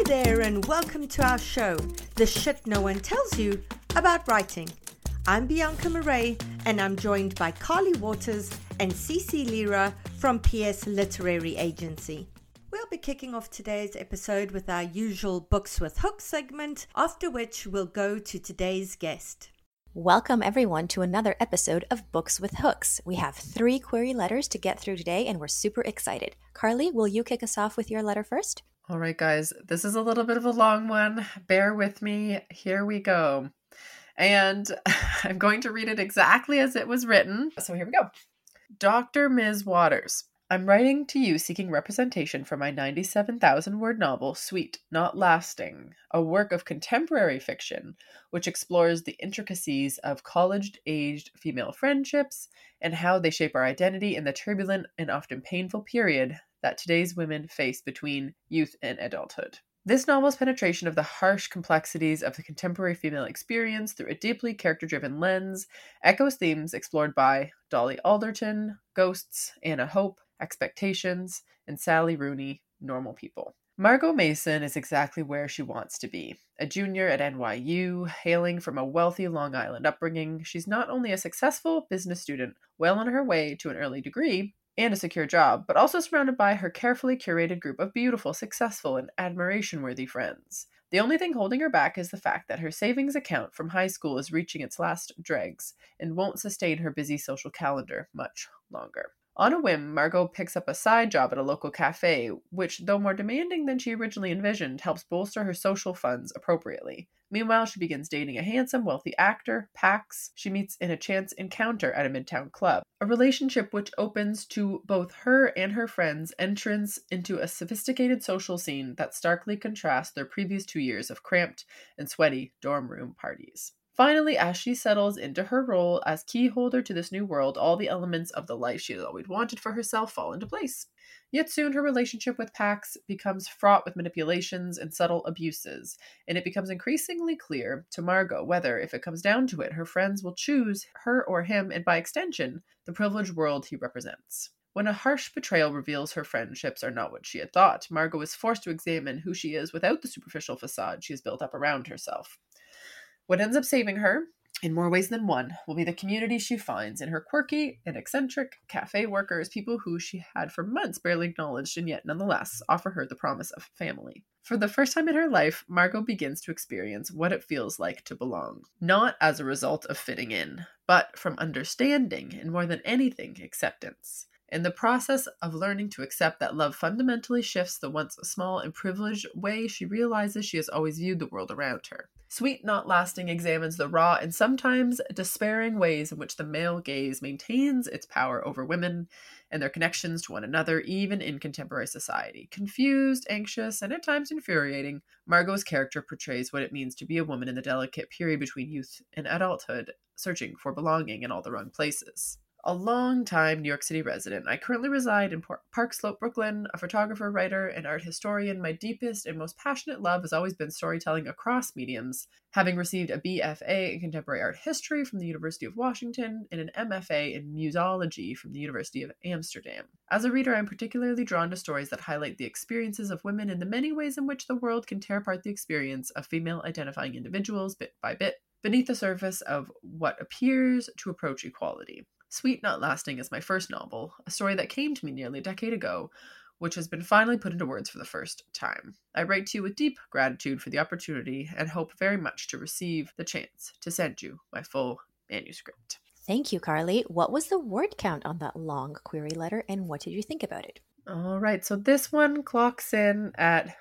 there, and welcome to our show, The Shit No One Tells You About Writing. I'm Bianca Murray, and I'm joined by Carly Waters and Cece Lira from PS Literary Agency. We'll be kicking off today's episode with our usual Books with Hooks segment, after which we'll go to today's guest. Welcome everyone to another episode of Books with Hooks. We have 3 query letters to get through today, and we're super excited. Carly, will you kick us off with your letter first? All right, guys, this is a little bit of a long one. Bear with me. Here we go. And I'm going to read it exactly as it was written. So here we go. Dr. Ms. Waters, I'm writing to you seeking representation for my 97,000-word novel, Sweet Not Lasting, a work of contemporary fiction which explores the intricacies of college-aged female friendships and how they shape our identity in the turbulent and often painful period that today's women face between youth and adulthood. This novel's penetration of the harsh complexities of the contemporary female experience through a deeply character-driven lens echoes themes explored by Dolly Alderton, Ghosts, Anna Hope, Expectations, and Sally Rooney, Normal People. Margot Mason is exactly where she wants to be. A junior at NYU, hailing from a wealthy Long Island upbringing, she's not only a successful business student well on her way to an early degree and a secure job, but also surrounded by her carefully curated group of beautiful, successful, and admiration-worthy friends. The only thing holding her back is the fact that her savings account from high school is reaching its last dregs and won't sustain her busy social calendar much longer. On a whim, Margot picks up a side job at a local cafe, which, though more demanding than she originally envisioned, helps bolster her social funds appropriately. Meanwhile, she begins dating a handsome, wealthy actor, Pax, she meets in a chance encounter at a midtown club. A relationship which opens to both her and her friends entrance into a sophisticated social scene that starkly contrasts their previous 2 years of cramped and sweaty dorm room parties. Finally, as she settles into her role as key holder to this new world, all the elements of the life she has always wanted for herself fall into place. Yet soon her relationship with Pax becomes fraught with manipulations and subtle abuses, and it becomes increasingly clear to Margot whether, if it comes down to it, her friends will choose her or him, and by extension, the privileged world he represents. When a harsh betrayal reveals her friendships are not what she had thought, Margot is forced to examine who she is without the superficial facade she has built up around herself. What ends up saving her, in more ways than one, will be the community she finds in her quirky and eccentric cafe workers, people who she had for months barely acknowledged and yet nonetheless offer her the promise of family. For the first time in her life, Margot begins to experience what it feels like to belong, not as a result of fitting in, but from understanding and more than anything, acceptance. In the process of learning to accept that love fundamentally shifts the once small and privileged way she realizes she has always viewed the world around her. Sweet Not Lasting examines the raw and sometimes despairing ways in which the male gaze maintains its power over women and their connections to one another, even in contemporary society. Confused, anxious, and at times infuriating, Margot's character portrays what it means to be a woman in the delicate period between youth and adulthood, searching for belonging in all the wrong places. A long-time New York City resident, I currently reside in Park Slope, Brooklyn. A photographer, writer, and art historian, my deepest and most passionate love has always been storytelling across mediums, having received a BFA in Contemporary Art History from the University of Washington and an MFA in Musology from the University of Amsterdam. As a reader, I am particularly drawn to stories that highlight the experiences of women and the many ways in which the world can tear apart the experience of female-identifying individuals bit by bit, beneath the surface of what appears to approach equality. Sweet Not Lasting is my first novel, a story that came to me nearly a decade ago, which has been finally put into words for the first time. I write to you with deep gratitude for the opportunity and hope very much to receive the chance to send you my full manuscript. Thank you, Carly. What was the word count on that long query letter, and what did you think about it? All right, so this one clocks in at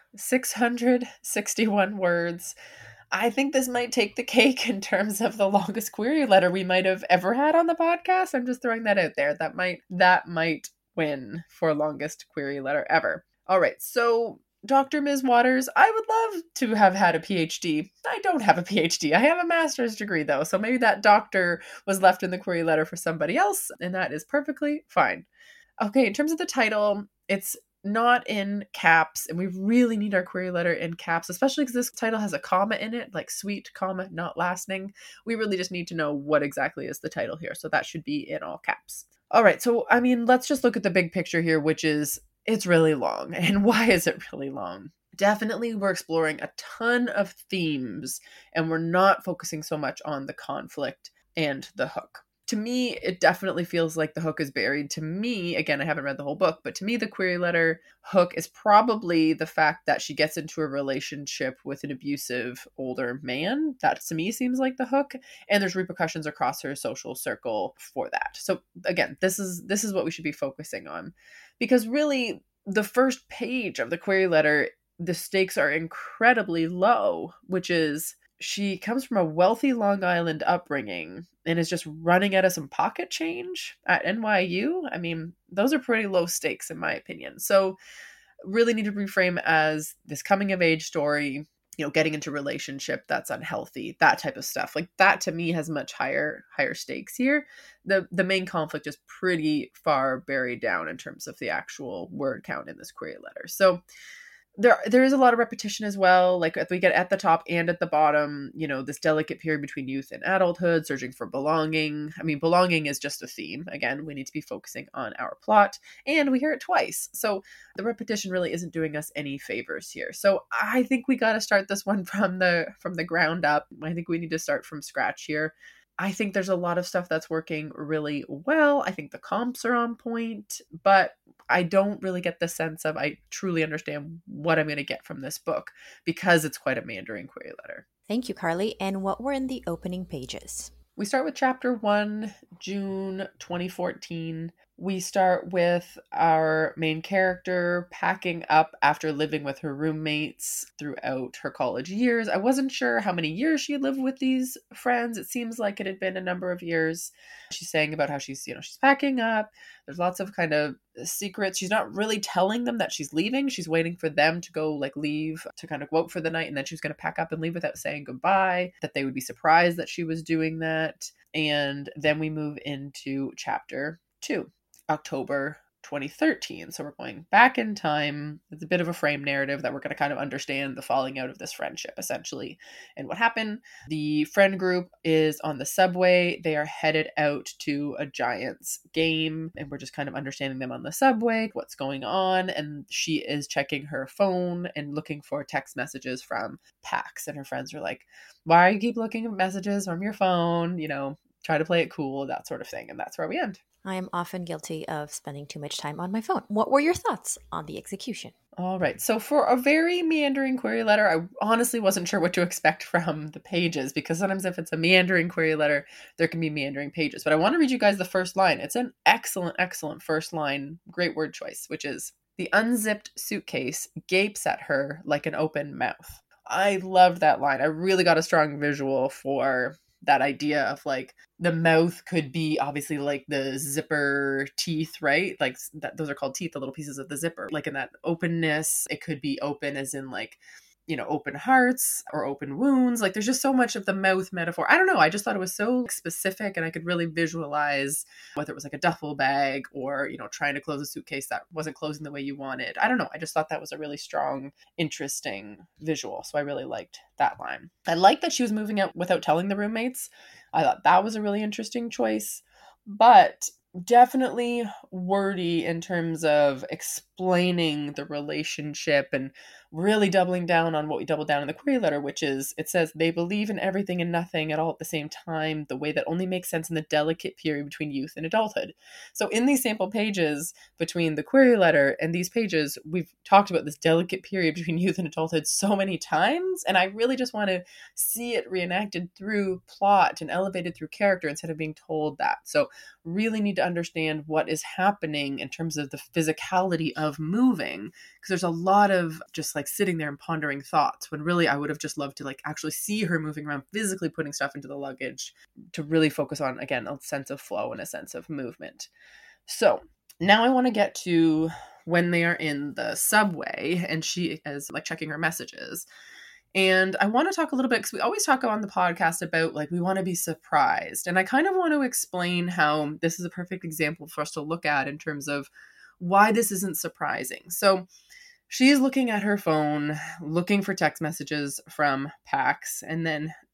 661 words. I think this might take the cake in terms of the longest query letter we might have ever had on the podcast. I'm just throwing that out there. That might win for longest query letter ever. All right, so Dr. Ms. Waters, I would love to have had a PhD. I don't have a PhD. I have a master's degree, though, so maybe that doctor was left in the query letter for somebody else, and that is perfectly fine. Okay, in terms of the title, it's not in caps, and we really need our query letter in caps, especially because this title has a comma in it, like sweet, comma, not lasting. We really just need to know what exactly is the title here, so that should be in all caps. All right, so, let's just look at the big picture here, which is, it's really long. And why is it really long? definitely we're exploring a ton of themes and we're not focusing so much on the conflict and the hook. To me, it definitely feels like the hook is buried. To me, again, I haven't read the whole book, but to me, the query letter hook is probably the fact that she gets into a relationship with an abusive older man. That to me seems like the hook. And there's repercussions across her social circle for that. So again, this is what we should be focusing on. Because really, the first page of the query letter, the stakes are incredibly low, which is she comes from a wealthy Long Island upbringing and is just running out of some pocket change at NYU. I mean, those are pretty low stakes in my opinion. So really need to reframe as this coming of age story, getting into relationship that's unhealthy, that type of stuff. Like that to me has much higher stakes here. The main conflict is pretty far buried down in terms of the actual word count in this query letter. So there is a lot of repetition as well. Like if we get at the top and at the bottom, this delicate period between youth and adulthood, searching for belonging. I mean, belonging is just a theme. Again, we need to be focusing on our plot, and we hear it twice. So the repetition really isn't doing us any favors here. So I think we got to start this one from the ground up. I think we need to start from scratch here. I think there's a lot of stuff that's working really well. I think the comps are on point, but I don't really get the sense of I truly understand what I'm going to get from this book because it's quite a meandering query letter. Thank you, Carly. And what were in the opening pages? We start with chapter 1, June 2014. We start with our main character packing up after living with her roommates throughout her college years. I wasn't sure how many years she lived with these friends. It seems like it had been a number of years. She's saying about how she's packing up. There's lots of kind of secrets. She's not really telling them that she's leaving. She's waiting for them to go leave to kind of go out for the night. And then she's going to pack up and leave without saying goodbye, that they would be surprised that she was doing that. And then we move into chapter 2. October 2013. So we're going back in time. It's a bit of a frame narrative that we're going to kind of understand the falling out of this friendship, essentially, and what happened. The friend group is on the subway. They are headed out to a Giants game, and we're just kind of understanding them on the subway, what's going on. And she is checking her phone and looking for text messages from Pax. And her friends are like, why do you keep looking at messages from your phone? Try to play it cool, that sort of thing. And that's where we end. I am often guilty of spending too much time on my phone. What were your thoughts on the execution? All right. So for a very meandering query letter, I honestly wasn't sure what to expect from the pages because sometimes if it's a meandering query letter, there can be meandering pages. But I want to read you guys the first line. It's an excellent, excellent first line. Great word choice, which is, the unzipped suitcase gapes at her like an open mouth. I loved that line. I really got a strong visual for that idea of like the mouth could be obviously like the zipper teeth, right? Like those are called teeth, the little pieces of the zipper. Like in that openness, it could be open as in like, open hearts or open wounds. Like there's just so much of the mouth metaphor. I don't know. I just thought it was so specific and I could really visualize whether it was like a duffel bag or, trying to close a suitcase that wasn't closing the way you wanted. I don't know. I just thought that was a really strong, interesting visual. So I really liked that line. I liked that she was moving out without telling the roommates. I thought that was a really interesting choice, but definitely wordy in terms of explaining the relationship and really doubling down on what we doubled down in the query letter, which is, it says they believe in everything and nothing at all at the same time, the way that only makes sense in the delicate period between youth and adulthood. So in these sample pages between the query letter and these pages, we've talked about this delicate period between youth and adulthood so many times, and I really just want to see it reenacted through plot and elevated through character instead of being told that. So really need to understand what is happening in terms of the physicality of moving, because there's a lot of just like sitting there and pondering thoughts when really I would have just loved to like actually see her moving around, physically putting stuff into the luggage, to really focus on, again, a sense of flow and a sense of movement. So now I want to get to when they are in the subway and she is like checking her messages. And I want to talk a little bit, because we always talk on the podcast about like, we want to be surprised. And I kind of want to explain how this is a perfect example for us to look at in terms of why this isn't surprising. So she's looking at her phone, looking for text messages from Pax. And then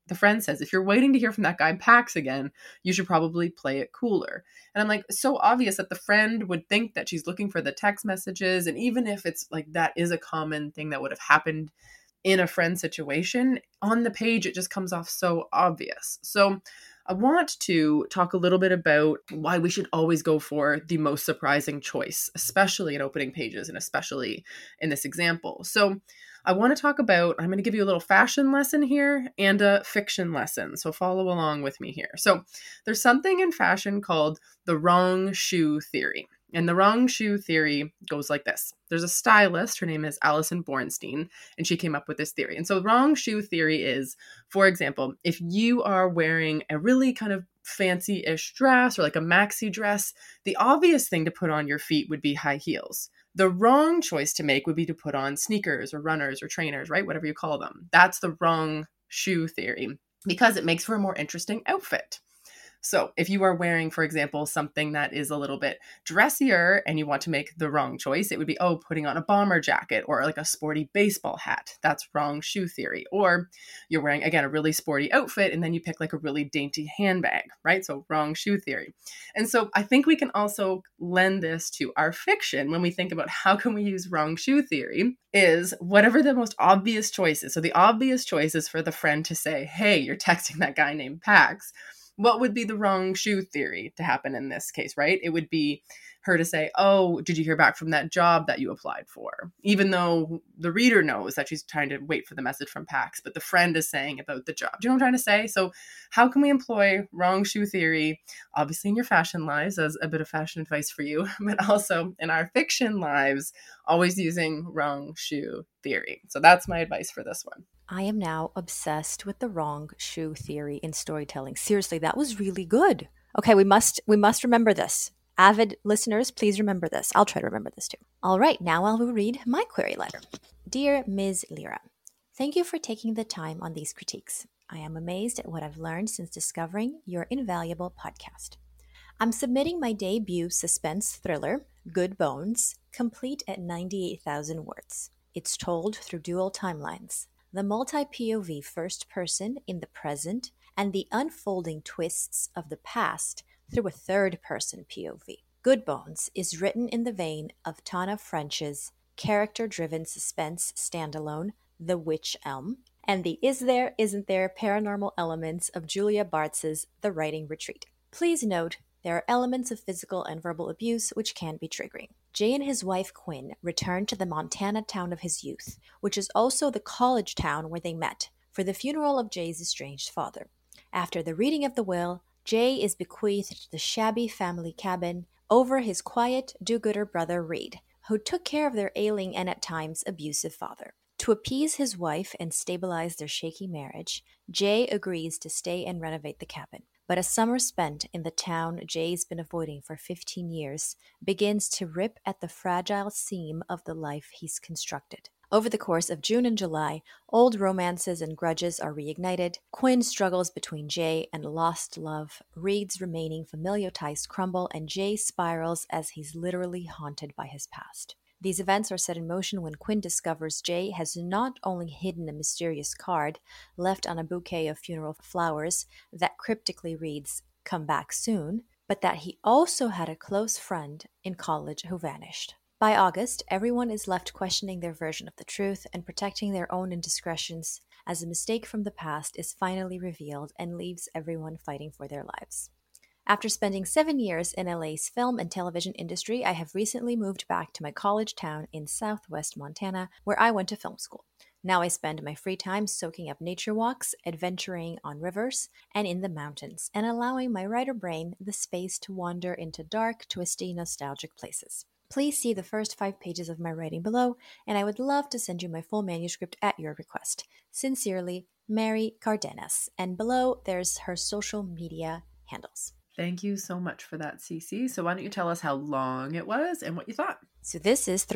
the friend says, if you're waiting to hear from that guy Pax again, you should probably play it cooler. And I'm like, so obvious that the friend would think that she's looking for the text messages. And even if it's like that is a common thing that would have happened in a friend situation, on the page, it just comes off so obvious. So I want to talk a little bit about why we should always go for the most surprising choice, especially in opening pages and especially in this example. So I want to talk about, I'm going to give you a little fashion lesson here and a fiction lesson. So follow along with me here. So there's something in fashion called the wrong shoe theory. And the wrong shoe theory goes like this. There's a stylist, her name is Alison Bornstein, and she came up with this theory. And so the wrong shoe theory is, for example, if you are wearing a really kind of fancy-ish dress or like a maxi dress, the obvious thing to put on your feet would be high heels. The wrong choice to make would be to put on sneakers or runners or trainers, right? Whatever you call them. That's the wrong shoe theory because it makes for a more interesting outfit. So if you are wearing, for example, something that is a little bit dressier and you want to make the wrong choice, it would be, putting on a bomber jacket or like a sporty baseball hat. That's wrong shoe theory. Or you're wearing, again, a really sporty outfit and then you pick like a really dainty handbag, right? So wrong shoe theory. And so I think we can also lend this to our fiction when we think about how can we use wrong shoe theory is whatever the most obvious choice is. So the obvious choice is for the friend to say, hey, you're texting that guy named Pax. What would be the wrong shoe theory to happen in this case, right? It would be her to say, oh, did you hear back from that job that you applied for? Even though the reader knows that she's trying to wait for the message from Pax, but the friend is saying about the job. Do you know what I'm trying to say? So how can we employ wrong shoe theory, obviously in your fashion lives as a bit of fashion advice for you, but also in our fiction lives, always using wrong shoe theory. So that's my advice for this one. I am now obsessed with the wrong shoe theory in storytelling. Seriously, that was really good. Okay, we must remember this. Avid listeners, please remember this. I'll try to remember this too. All right, now I will read my query letter. Dear Ms. Lyra, thank you for taking the time on these critiques. I am amazed at what I've learned since discovering your invaluable podcast. I'm submitting my debut suspense thriller, Good Bones, complete at 98,000 words. It's told through dual timelines. The multi-POV first person in the present, and the unfolding twists of the past through a third-person POV. Good Bones is written in the vein of Tana French's character-driven suspense standalone, The Witch Elm, and the is there, isn't there paranormal elements of Julia Bartz's The Writing Retreat. Please note, there are elements of physical and verbal abuse which can be triggering. Jay and his wife Quinn return to the Montana town of his youth, which is also the college town where they met, for the funeral of Jay's estranged father. After the reading of the will, Jay is bequeathed the shabby family cabin over his quiet, do-gooder brother Reed, who took care of their ailing and at times abusive father. To appease his wife and stabilize their shaky marriage, Jay agrees to stay and renovate the cabin. But a summer spent in the town Jay's been avoiding for 15 years begins to rip at the fragile seam of the life he's constructed. Over the course of June and July, old romances and grudges are reignited. Quinn struggles between Jay and lost love. Reed's remaining familial ties crumble, and Jay spirals as he's literally haunted by his past. These events are set in motion when Quinn discovers Jay has not only hidden a mysterious card left on a bouquet of funeral flowers that cryptically reads, "Come back soon," but that he also had a close friend in college who vanished. By August, everyone is left questioning their version of the truth and protecting their own indiscretions as a mistake from the past is finally revealed and leaves everyone fighting for their lives. After spending 7 years in LA's film and television industry, I have recently moved back to my college town in southwest Montana, where I went to film school. Now I spend my free time soaking up nature walks, adventuring on rivers, and in the mountains, and allowing my writer brain the space to wander into dark, twisty, nostalgic places. Please see the first 5 pages of my writing below, and I would love to send you my full manuscript at your request. Sincerely, Mary Cardenas. And below, there's her social media handles. Thank you so much for that, Cece. So why don't you tell us how long it was and what you thought? So this is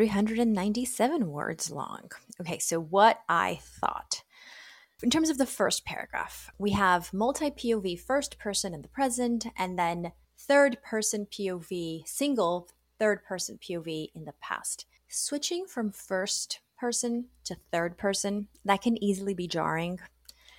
397 words long. Okay, so what I thought. In terms of the first paragraph, we have multi-POV first person in the present, and then third person POV, single third person POV in the past. Switching from first person to third person, that can easily be jarring.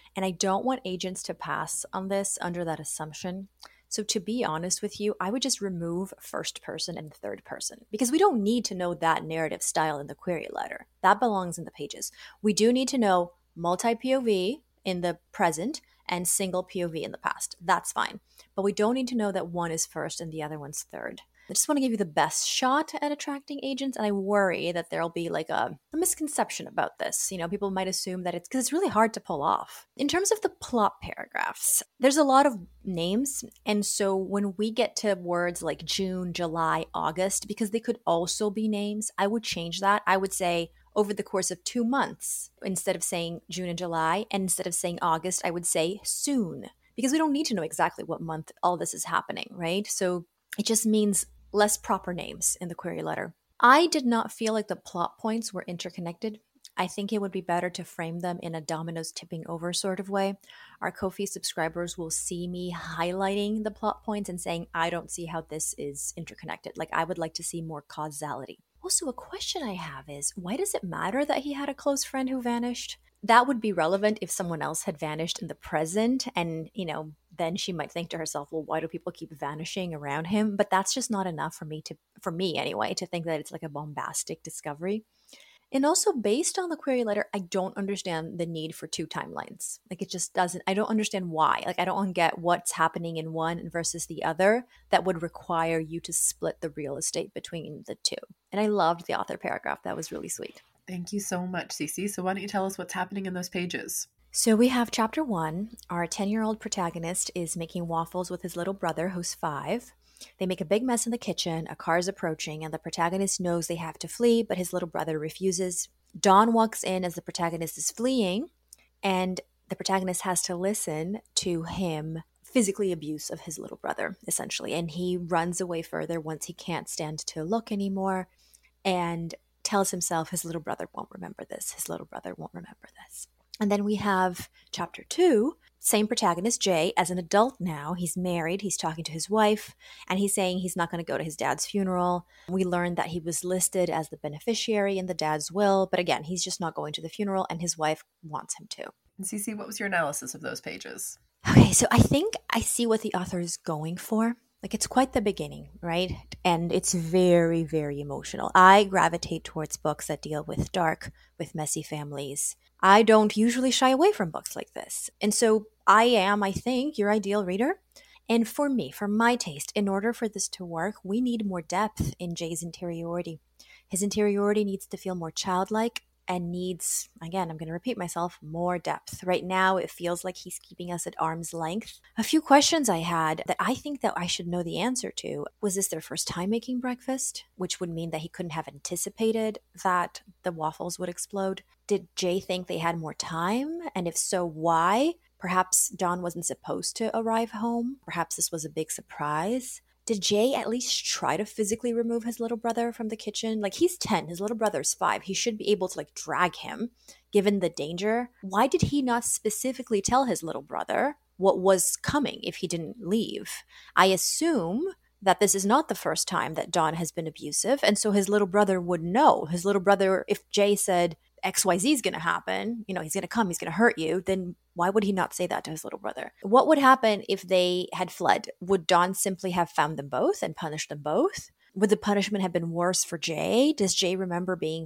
And I don't want agents to pass on this under that assumption. So to be honest with you, I would just remove first person and third person because we don't need to know that narrative style in the query letter. That belongs in the pages. We do need to know multi-POV in the present and single POV in the past. That's fine. But we don't need to know that one is first and the other one's third. I just want to give you the best shot at attracting agents, and I worry that there'll be like a misconception about this. You know, people might assume that it's because it's really hard to pull off. In terms of the plot paragraphs, there's a lot of names, and so when we get to words like June, July, August, because they could also be names, I would change that. I would say over the course of 2 months, instead of saying June and July, and instead of saying August, I would say soon, because we don't need to know exactly what month all this is happening, right? So it just means less proper names in the query letter. I did not feel like the plot points were interconnected. I think it would be better to frame them in a dominoes tipping over sort of way. Our Ko-fi subscribers will see me highlighting the plot points and saying, I don't see how this is interconnected. Like, I would like to see more causality. Also, a question I have is, why does it matter that he had a close friend who vanished? That would be relevant if someone else had vanished in the present and, then she might think to herself, well, why do people keep vanishing around him? But that's just not enough for me anyway, to think that it's like a bombastic discovery. And also, based on the query letter, I don't understand the need for 2 timelines. Like, it just doesn't, I don't understand why. Like, I don't get what's happening in one versus the other that would require you to split the real estate between the 2. And I loved the author paragraph. That was really sweet. Thank you so much, Cece. So why don't you tell us what's happening in those pages? So we have chapter 1. Our 10-year-old protagonist is making waffles with his little brother, who's 5. They make a big mess in the kitchen, a car is approaching, and the protagonist knows they have to flee, but his little brother refuses. Dawn walks in as the protagonist is fleeing, and the protagonist has to listen to him physically abuse of his little brother, essentially. And he runs away further once he can't stand to look anymore and tells himself his little brother won't remember this. His little brother won't remember this. And then we have chapter 2, same protagonist, Jay, as an adult now. He's married, he's talking to his wife, and he's saying he's not going to go to his dad's funeral. We learned that he was listed as the beneficiary in the dad's will, but again, he's just not going to the funeral, and his wife wants him to. And Cece, what was your analysis of those pages? Okay, so I think I see what the author is going for. Like, it's quite the beginning, right? And it's very, very emotional. I gravitate towards books that deal with dark, with messy families. I don't usually shy away from books like this. And so I am, I think, your ideal reader. And for me, for my taste, in order for this to work, we need more depth in Jay's interiority. His interiority needs to feel more childlike and needs, again, I'm going to repeat myself, more depth. Right now, it feels like he's keeping us at arm's length. A few questions I had that I think that I should know the answer to. Was this their first time making breakfast? Which would mean that he couldn't have anticipated that the waffles would explode. Did Jay think they had more time? And if so, why? Perhaps Dawn wasn't supposed to arrive home. Perhaps this was a big surprise. Did Jay at least try to physically remove his little brother from the kitchen? Like, he's 10, his little brother's 5. He should be able to drag him, given the danger. Why did he not specifically tell his little brother what was coming if he didn't leave? I assume that this is not the first time that Dawn has been abusive, and so his little brother would know. His little brother, if Jay said XYZ is going to happen, he's going to come, he's going to hurt you, then why would he not say that to his little brother? What would happen if they had fled? Would Dawn simply have found them both and punished them both? Would the punishment have been worse for Jay? Does Jay remember being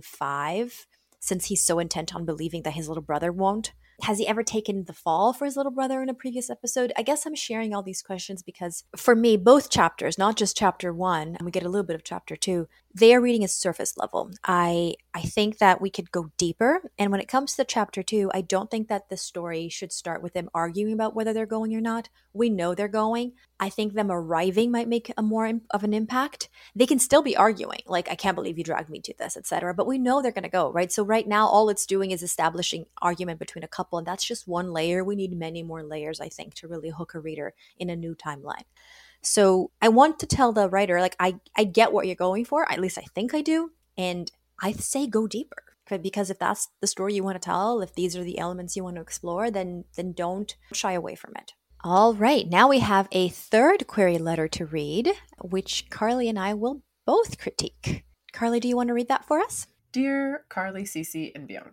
5 since he's so intent on believing that his little brother won't? Has he ever taken the fall for his little brother in a previous episode? I guess I'm sharing all these questions because for me, both chapters, not just chapter 1, and we get a little bit of chapter 2, they are reading at surface level. I think that we could go deeper. And when it comes to chapter 2, I don't think that the story should start with them arguing about whether they're going or not. We know they're going. I think them arriving might make a more of an impact. They can still be arguing, like, I can't believe you dragged me to this, etc. But we know they're going to go, right? So right now, all it's doing is establishing argument between a couple. And that's just one layer. We need many more layers, I think, to really hook a reader in a new timeline. So I want to tell the writer, I get what you're going for. At least I think I do. And I say go deeper. Because if that's the story you want to tell, if these are the elements you want to explore, then don't shy away from it. All right. Now we have a third query letter to read, which Carly and I will both critique. Carly, do you want to read that for us? Dear Carly, Cece, and Bianca,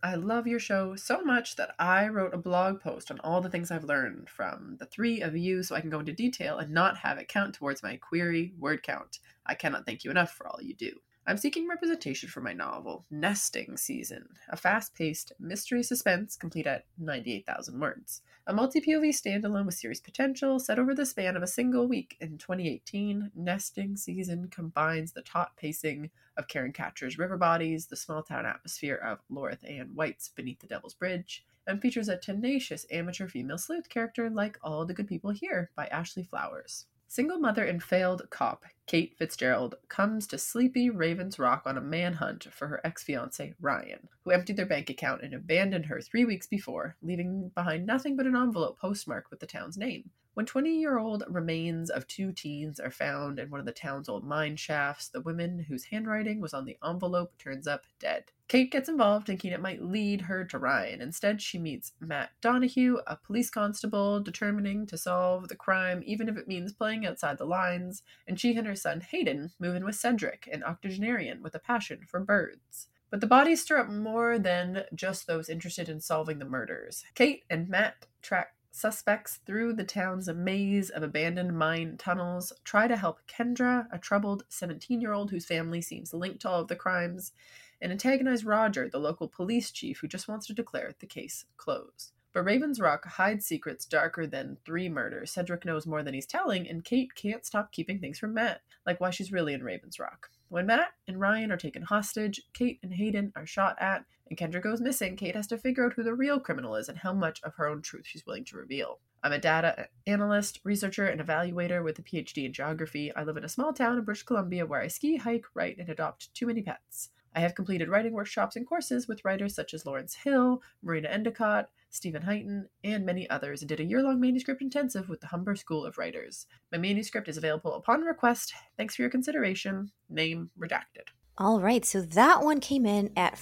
I love your show so much that I wrote a blog post on all the things I've learned from the three of you so I can go into detail and not have it count towards my query word count. I cannot thank you enough for all you do. I'm seeking representation for my novel, Nesting Season, a fast-paced mystery suspense complete at 98,000 words. A multi-POV standalone with series potential set over the span of a single week in 2018, Nesting Season combines the taut pacing of Karen Katcher's River Bodies, the small-town atmosphere of Lorith Ann White's Beneath the Devil's Bridge, and features a tenacious amateur female sleuth character like All the Good People Here by Ashley Flowers. Single mother and failed cop Kate Fitzgerald comes to sleepy Ravens Rock on a manhunt for her ex-fiancé Ryan, who emptied their bank account and abandoned her 3 weeks before, leaving behind nothing but an envelope postmarked with the town's name. When 20-year-old remains of 2 teens are found in one of the town's old mine shafts, the woman whose handwriting was on the envelope turns up dead. Kate gets involved, thinking it might lead her to Ryan. Instead, she meets Matt Donahue, a police constable determining to solve the crime, even if it means playing outside the lines, and she and her son Hayden move in with Cedric, an octogenarian with a passion for birds. But the bodies stir up more than just those interested in solving the murders. Kate and Matt track suspects through the town's maze of abandoned mine tunnels, try to help Kendra, a troubled 17-year-old whose family seems linked to all of the crimes, and antagonize Roger, the local police chief who just wants to declare the case closed. But Ravens Rock hides secrets darker than 3 murders. Cedric knows more than he's telling, and Kate can't stop keeping things from Matt, like why she's really in Ravens Rock. When Matt and Ryan are taken hostage, Kate and Hayden are shot at, and Kendra goes missing, Kate has to figure out who the real criminal is and how much of her own truth she's willing to reveal. I'm a data analyst, researcher, and evaluator with a PhD in geography. I live in a small town in British Columbia where I ski, hike, write, and adopt too many pets. I have completed writing workshops and courses with writers such as Lawrence Hill, Marina Endicott, Stephen Heighton, and many others, and did a year-long manuscript intensive with the Humber School of Writers. My manuscript is available upon request. Thanks for your consideration. Name redacted. All right, so that one came in at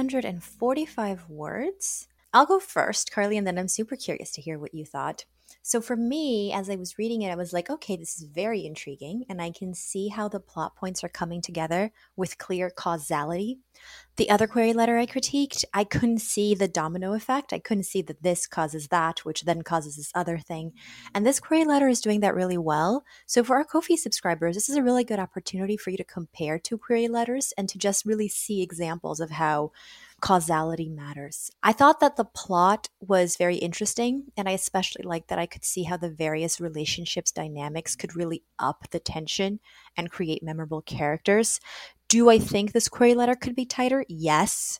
445 words. I'll go first, Carly, and then I'm super curious to hear what you thought. So for me, as I was reading it, I was like, okay, this is very intriguing, and I can see how the plot points are coming together with clear causality. The other query letter I critiqued, I couldn't see the domino effect. I couldn't see that this causes that, which then causes this other thing. And this query letter is doing that really well. So for our Ko-fi subscribers, this is a really good opportunity for you to compare 2 query letters and to just really see examples of how causality matters. I thought that the plot was very interesting, and I especially liked that I could see how the various relationships dynamics could really up the tension and create memorable characters. Do I think this query letter could be tighter? Yes.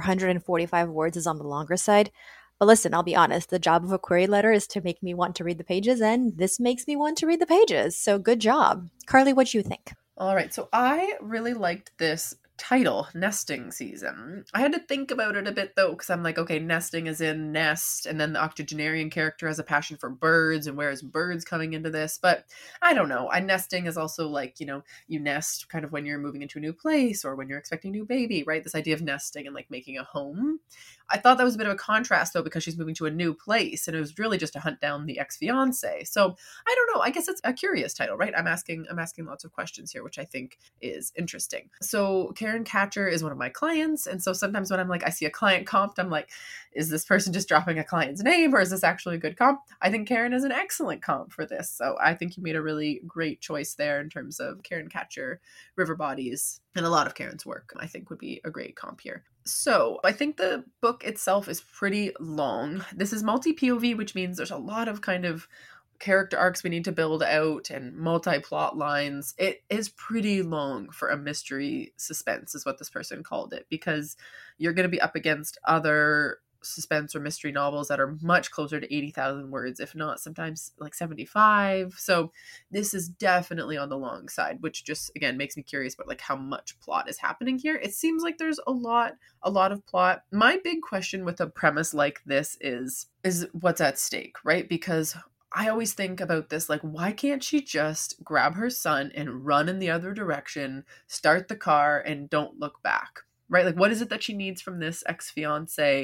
445 words is on the longer side. But listen, I'll be honest, the job of a query letter is to make me want to read the pages, and this makes me want to read the pages. So good job. Carly, what do you think? All right, so I really liked this title, Nesting Season. I had to think about it a bit though, because I'm like, okay, nesting is in nest, and then the octogenarian character has a passion for birds, and where is birds coming into this? But I don't know. Nesting is also like, you nest kind of when you're moving into a new place or when you're expecting a new baby, right? This idea of nesting and like making a home. I thought that was a bit of a contrast though, because she's moving to a new place, and it was really just to hunt down the ex-fiance. So I don't know. I guess it's a curious title, right? I'm asking lots of questions here, which I think is interesting. So Karen Katcher is one of my clients, and so sometimes when I'm like, I see a client comped, I'm like, is this person just dropping a client's name, or is this actually a good comp? I think Karen is an excellent comp for this. So I think you made a really great choice there in terms of Karen Katcher, River Bodies, and a lot of Karen's work, I think would be a great comp here. So I think the book itself is pretty long. This is multi-POV, which means there's a lot of kind of character arcs we need to build out and multi-plot lines. It is pretty long for a mystery suspense is what this person called it, because you're going to be up against other suspense or mystery novels that are much closer to 80,000 words, if not sometimes like 75. So this is definitely on the long side, which just again makes me curious about like how much plot is happening here. It seems like there's a lot of plot. My big question with a premise like this is what's at stake, right? Because I always think about this, like, why can't she just grab her son and run in the other direction, start the car, and don't look back, right? Like, what is it that she needs from this ex-fiance?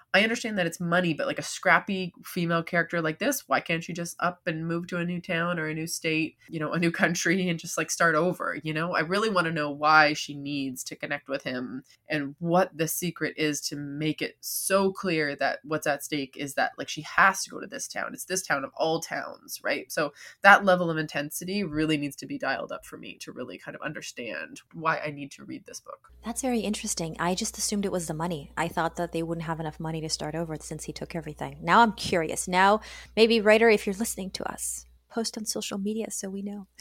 I understand that it's money, but like a scrappy female character like this, why can't she just up and move to a new town or a new state, a new country, and just like start over? I really want to know why she needs to connect with him and what the secret is to make it so clear that what's at stake is that like she has to go to this town. It's this town of all towns, right? So that level of intensity really needs to be dialed up for me to really kind of understand why I need to read this book. That's very interesting. I just assumed it was the money. I thought that they wouldn't have enough money to start over since he took everything. Now I'm curious. Now, maybe writer, if you're listening to us, post on social media so we know.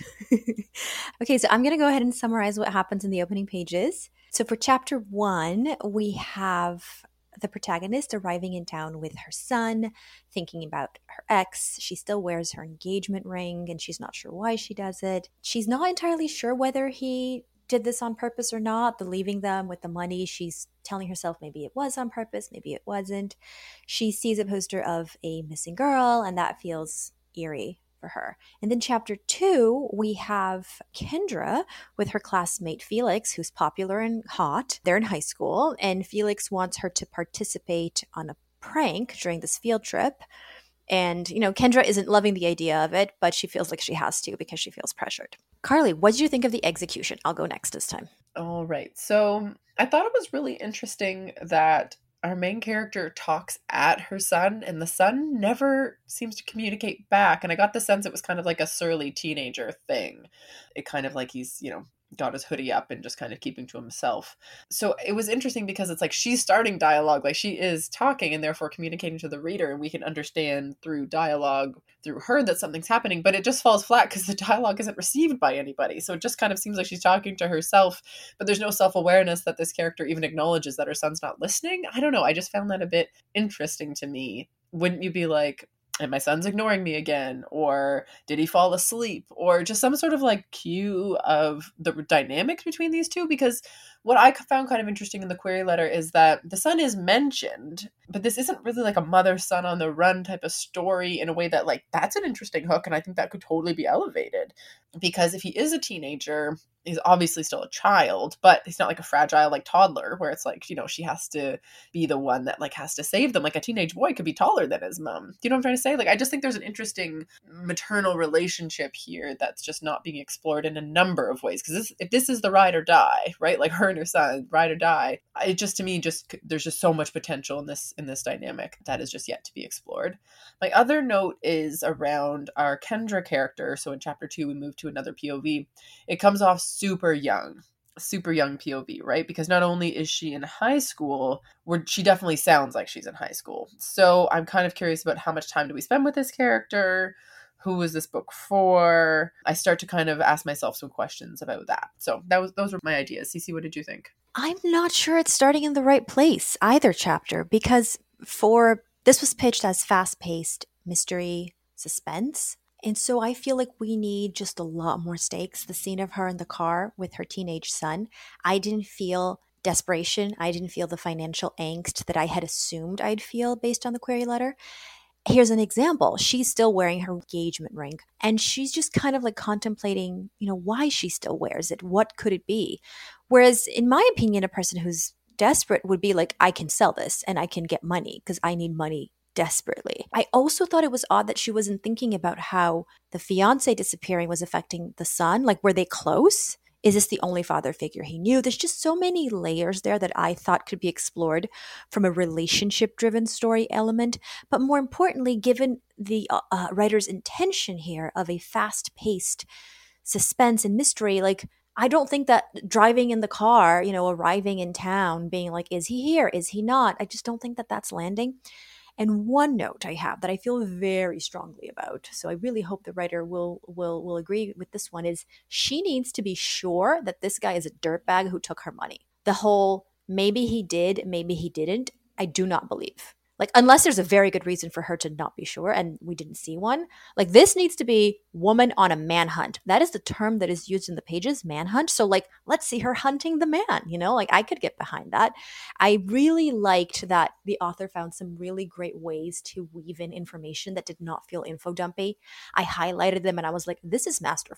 Okay, so I'm going to go ahead and summarize what happens in the opening pages. So for chapter 1, we have the protagonist arriving in town with her son, thinking about her ex. She still wears her engagement ring and she's not sure why she does it. She's not entirely sure whether he did this on purpose or not, the leaving them with the money. She's telling herself maybe it was on purpose, maybe it wasn't. She sees a poster of a missing girl and that feels eerie for her. And then chapter 2, we have Kendra with her classmate Felix, who's popular and hot. They're in high school, and Felix wants her to participate on a prank during this field trip. And, Kendra isn't loving the idea of it, but she feels like she has to because she feels pressured. Carly, what did you think of the execution? I'll go next this time. All right. So I thought it was really interesting that our main character talks at her son and the son never seems to communicate back. And I got the sense it was kind of like a surly teenager thing. It kind of like he's, got his hoodie up and just kind of keeping to himself. So it was interesting because it's like she's starting dialogue, like she is talking and therefore communicating to the reader, and we can understand through dialogue through her that something's happening, but it just falls flat because the dialogue isn't received by anybody. So it just kind of seems like she's talking to herself, but there's no self-awareness that this character even acknowledges that her son's not listening. I don't know. I just found that a bit interesting to me. Wouldn't you be like, and my son's ignoring me again, or did he fall asleep, or just some sort of like cue of the dynamics between these two? Because what I found kind of interesting in the query letter is that the son is mentioned, but this isn't really like a mother-son on the run type of story in a way that like, that's an interesting hook. And I think that could totally be elevated, because if he is a teenager, he's obviously still a child, but he's not like a fragile like toddler where it's like, she has to be the one that like has to save them. Like a teenage boy could be taller than his mom. Do you know what I'm trying to say? Like, I just think there's an interesting maternal relationship here that's just not being explored in a number of ways. Because if this is the ride or die, right? Like her and her son, ride or die. It just, to me, there's just so much potential in this dynamic that is just yet to be explored. My other note is around our Kendra character. So in chapter 2, we move to another POV. It comes off super young POV, right? Because not only is she in high school, where she definitely sounds like she's in high school. So I'm kind of curious about how much time do we spend with this character? Who was this book for? I start to kind of ask myself some questions about that. So those were my ideas. Cece, what did you think? I'm not sure it's starting in the right place, either chapter, because this was pitched as fast-paced mystery suspense. And so I feel like we need just a lot more stakes. The scene of her in the car with her teenage son, I didn't feel desperation. I didn't feel the financial angst that I had assumed I'd feel based on the query letter. Here's an example. She's still wearing her engagement ring, and she's just kind of like contemplating, why she still wears it. What could it be? Whereas in my opinion, a person who's desperate would be like, I can sell this and I can get money because I need money desperately. I also thought it was odd that she wasn't thinking about how the fiance disappearing was affecting the son. Like, were they close? Is this the only father figure he knew? There's just so many layers there that I thought could be explored from a relationship-driven story element. But more importantly, given the writer's intention here of a fast-paced suspense and mystery, like, I don't think that driving in the car, arriving in town, being like, is he here? Is he not? I just don't think that that's landing. And one note I have that I feel very strongly about, so I really hope the writer will agree with this one, is she needs to be sure that this guy is a dirtbag who took her money. The whole maybe he did, maybe he didn't, I do not believe. Like, unless there's a very good reason for her to not be sure, and we didn't see one. Like, this needs to be woman on a manhunt. That is the term that is used in the pages, manhunt. So, like, let's see her hunting the man, Like, I could get behind that. I really liked that the author found some really great ways to weave in information that did not feel info dumpy. I highlighted them and I was like, this is masterful.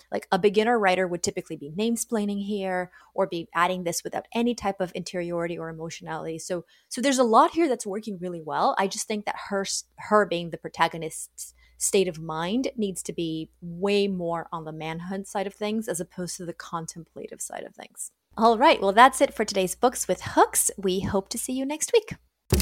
Like a beginner writer would typically be name-splaining here or be adding this without any type of interiority or emotionality. So there's a lot here that's working really well. I just think that her being the protagonist's state of mind needs to be way more on the manhunt side of things as opposed to the contemplative side of things. All right, well, that's it for today's Books with Hooks. We hope to see you next week.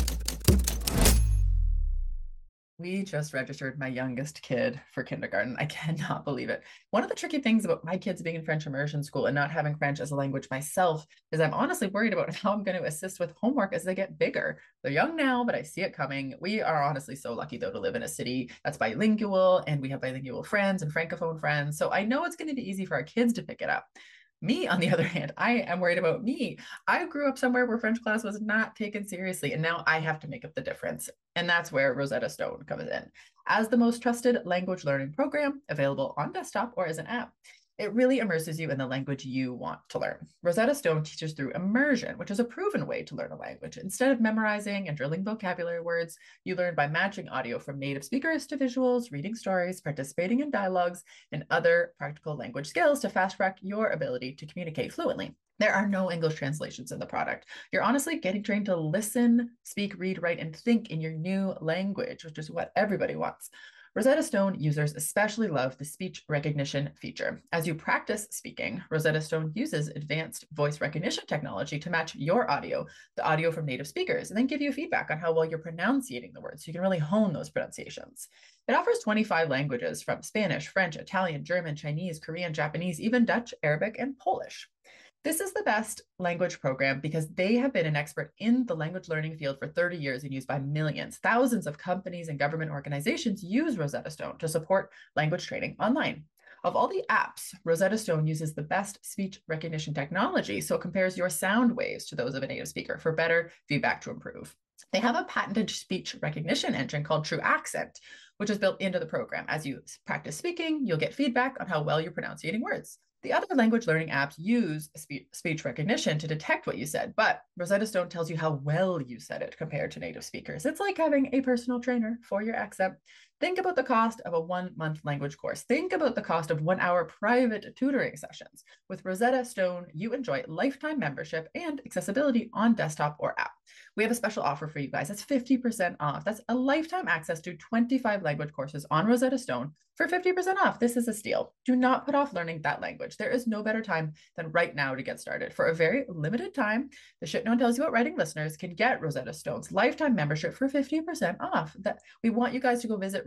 We just registered my youngest kid for kindergarten. I cannot believe it. One of the tricky things about my kids being in French immersion school and not having French as a language myself is I'm honestly worried about how I'm going to assist with homework as they get bigger. They're young now, but I see it coming. We are honestly so lucky, though, to live in a city that's bilingual, and we have bilingual friends and Francophone friends. So I know it's going to be easy for our kids to pick it up. Me, on the other hand, I am worried about me. I grew up somewhere where French class was not taken seriously, and now I have to make up the difference. And that's where Rosetta Stone comes in. As the most trusted language learning program available on desktop or as an app, it really immerses you in the language you want to learn. Rosetta Stone teaches through immersion, which is a proven way to learn a language. Instead of memorizing and drilling vocabulary words, you learn by matching audio from native speakers to visuals, reading stories, participating in dialogues, and other practical language skills to fast-track your ability to communicate fluently. There are no English translations in the product. You're honestly getting trained to listen, speak, read, write, and think in your new language, which is what everybody wants. Rosetta Stone users especially love the speech recognition feature. As you practice speaking, Rosetta Stone uses advanced voice recognition technology to match your audio, the audio from native speakers, and then give you feedback on how well you're pronunciating the words so you can really hone those pronunciations. It offers 25 languages from Spanish, French, Italian, German, Chinese, Korean, Japanese, even Dutch, Arabic, and Polish. This is the best language program because they have been an expert in the language learning field for 30 years and used by millions. Thousands of companies and government organizations use Rosetta Stone to support language training online. Of all the apps, Rosetta Stone uses the best speech recognition technology, so it compares your sound waves to those of a native speaker for better feedback to improve. They have a patented speech recognition engine called True Accent, which is built into the program. As you practice speaking, you'll get feedback on how well you're pronouncing words. The other language learning apps use speech recognition to detect what you said, but Rosetta Stone tells you how well you said it compared to native speakers. It's like having a personal trainer for your accent. Think about the cost of a 1-month language course. Think about the cost of 1-hour private tutoring sessions. With Rosetta Stone, you enjoy lifetime membership and accessibility on desktop or app. We have a special offer for you guys. That's 50% off. That's a lifetime access to 25 language courses on Rosetta Stone for 50% off. This is a steal. Do not put off learning that language. There is no better time than right now to get started. For a very limited time, the Shit No One Tells You About Writing listeners can get Rosetta Stone's lifetime membership for 50% off. We want you guys to go visit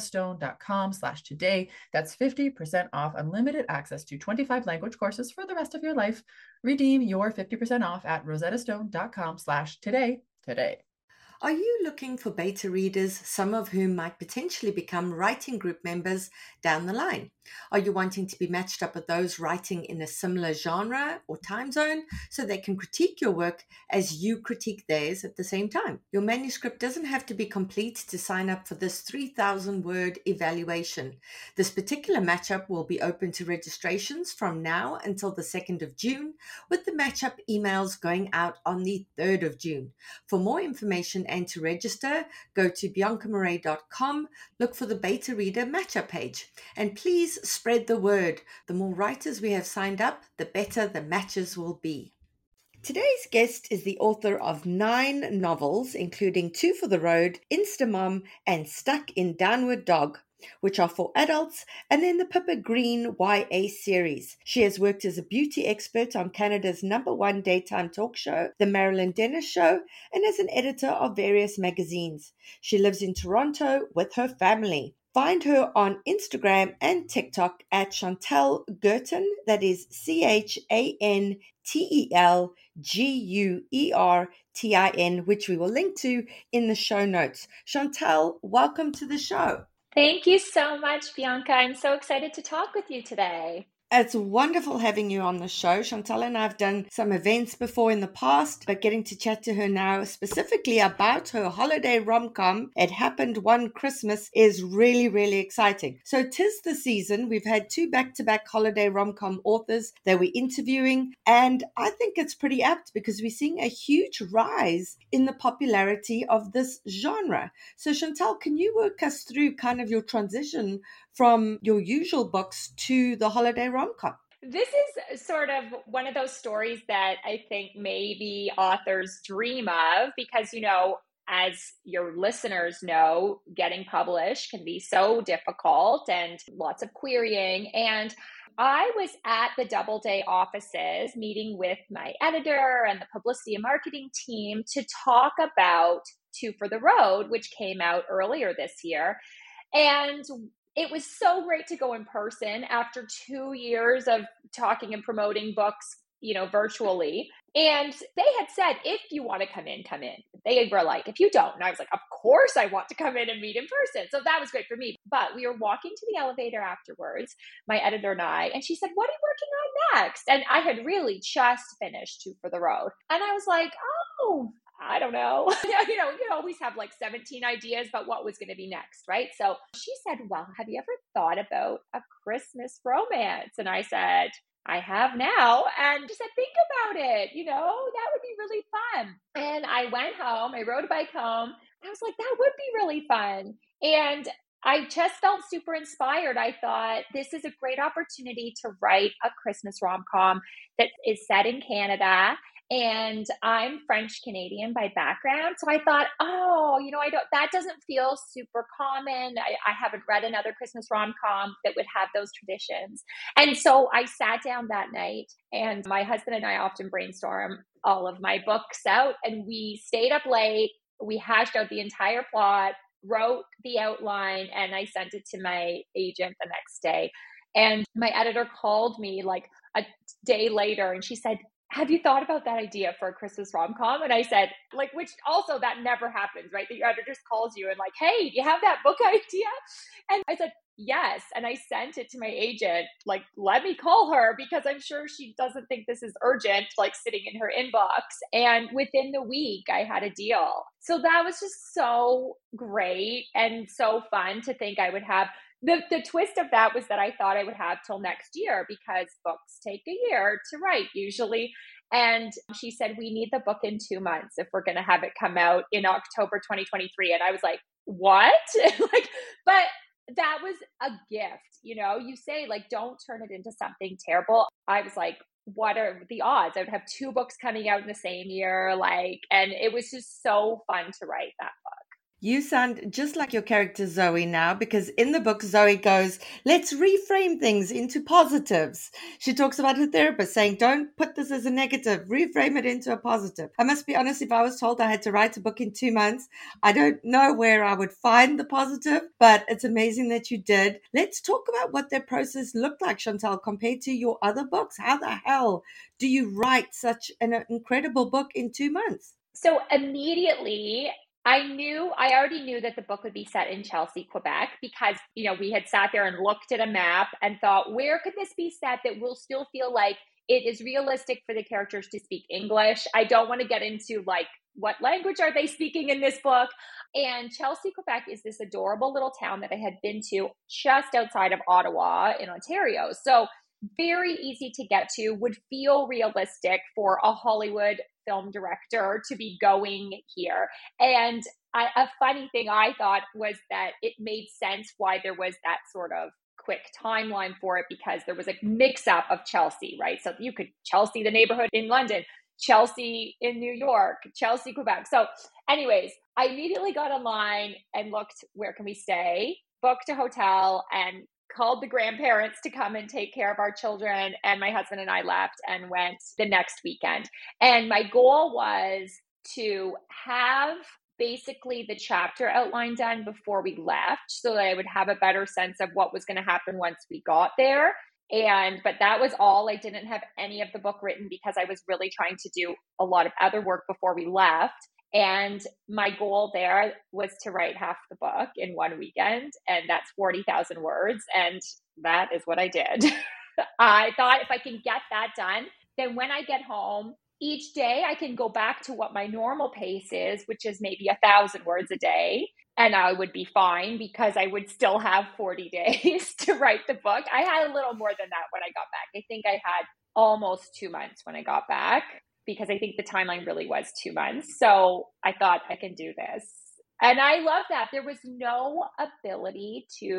rosettastone.com/today. That's 50% off unlimited access to 25 language courses for the rest of your life. Redeem your 50% off at rosettastone.com/today today. Are you looking for beta readers, some of whom might potentially become writing group members down the line? Are you wanting to be matched up with those writing in a similar genre or time zone so they can critique your work as you critique theirs at the same time? Your manuscript doesn't have to be complete to sign up for this 3,000-word evaluation. This particular matchup will be open to registrations from now until the 2nd of June, with the matchup emails going out on the 3rd of June. For more information and to register, go to biancamarais.com, look for the beta reader matchup page, and please spread the word. The more writers we have signed up, the better the matches will be. Today's guest is the author of 9 novels, including 2 for the Road, Instamom, and Stuck in Downward Dog, which are for adults, and then the Pippa Green YA series. She has worked as a beauty expert on Canada's #1 daytime talk show, The Marilyn Denis Show, and as an editor of various magazines. She lives in Toronto with her family. Find her on Instagram and TikTok at Chantel Guertin, that is ChantelGuertin, which we will link to in the show notes. Chantel, welcome to the show. Thank you so much, Bianca. I'm so excited to talk with you today. It's wonderful having you on the show. Chantel and I have done some events before in the past, but getting to chat to her now specifically about her holiday rom-com, It Happened One Christmas, is really, really exciting. So 'tis the season. We've had 2 back-to-back holiday rom-com authors that we're interviewing, and I think it's pretty apt because we're seeing a huge rise in the popularity of this genre. So Chantel, can you work us through kind of your transition from your usual books to the holiday rom-com? This is sort of one of those stories that I think maybe authors dream of because, as your listeners know, getting published can be so difficult and lots of querying. And I was at the Doubleday offices meeting with my editor and the publicity and marketing team to talk about Two for the Road, which came out earlier this year. And it was so great to go in person after 2 years of talking and promoting books, virtually. And they had said, if you want to come in, come in. They were like, if you don't. And I was like, of course I want to come in and meet in person. So that was great for me. But we were walking to the elevator afterwards, my editor and I, and she said, what are you working on next? And I had really just finished Two for the Road. And I was like, oh, I don't know. You always have like 17 ideas about what was going to be next, right? So she said, well, have you ever thought about a Christmas romance? And I said, I have now. And she said, think about it. That would be really fun. And I went home. I rode a bike home. I was like, that would be really fun. And I just felt super inspired. I thought this is a great opportunity to write a Christmas rom-com that is set in Canada. And I'm French Canadian by background. So I thought, that doesn't feel super common. I haven't read another Christmas rom-com that would have those traditions. And so I sat down that night, and my husband and I often brainstorm all of my books out, and we stayed up late. We hashed out the entire plot, wrote the outline, and I sent it to my agent the next day. And my editor called me like a day later, and she said, have you thought about that idea for a Christmas rom-com? And I said, which also that never happens, right? The editor just calls you and like, hey, do you have that book idea? And I said, yes. And I sent it to my agent, like, let me call her because I'm sure she doesn't think this is urgent, like sitting in her inbox. And within the week, I had a deal. So that was just so great and so fun to think I would have. The twist of that was that I thought I would have till next year because books take a year to write usually. And she said, we need the book in 2 months if we're going to have it come out in October 2023. And I was like, what? But that was a gift. You say don't turn it into something terrible. I was like, what are the odds? I would have 2 books coming out in the same year. And it was just so fun to write that book. You sound just like your character Zoe now, because in the book, Zoe goes, let's reframe things into positives. She talks about her therapist saying, don't put this as a negative, reframe it into a positive. I must be honest, if I was told I had to write a book in 2 months, I don't know where I would find the positive, but it's amazing that you did. Let's talk about what that process looked like, Chantal, compared to your other books. How the hell do you write such an incredible book in 2 months? So immediately, I already knew that the book would be set in Chelsea, Quebec, because, we had sat there and looked at a map and thought, where could this be set that will still feel like it is realistic for the characters to speak English? I don't want to get into what language are they speaking in this book? And Chelsea, Quebec is this adorable little town that I had been to just outside of Ottawa in Ontario. So very easy to get to, would feel realistic for a Hollywood film director to be going here. And a funny thing I thought was that it made sense why there was that sort of quick timeline for it, because there was a mix up of Chelsea, right? So you could Chelsea, the neighborhood in London, Chelsea in New York, Chelsea, Quebec. So anyways, I immediately got online and looked, where can we stay? Booked a hotel and called the grandparents to come and take care of our children. And my husband and I left and went the next weekend. And my goal was to have basically the chapter outline done before we left so that I would have a better sense of what was going to happen once we got there. But that was all. I didn't have any of the book written because I was really trying to do a lot of other work before we left. And my goal there was to write half the book in one weekend, and that's 40,000 words. And that is what I did. I thought if I can get that done, then when I get home, each day I can go back to what my normal pace is, which is maybe 1,000 words a day. And I would be fine because I would still have 40 days to write the book. I had a little more than that when I got back. I think I had almost 2 months when I got back, because I think the timeline really was 2 months. So I thought I can do this. And I love that. There was no ability to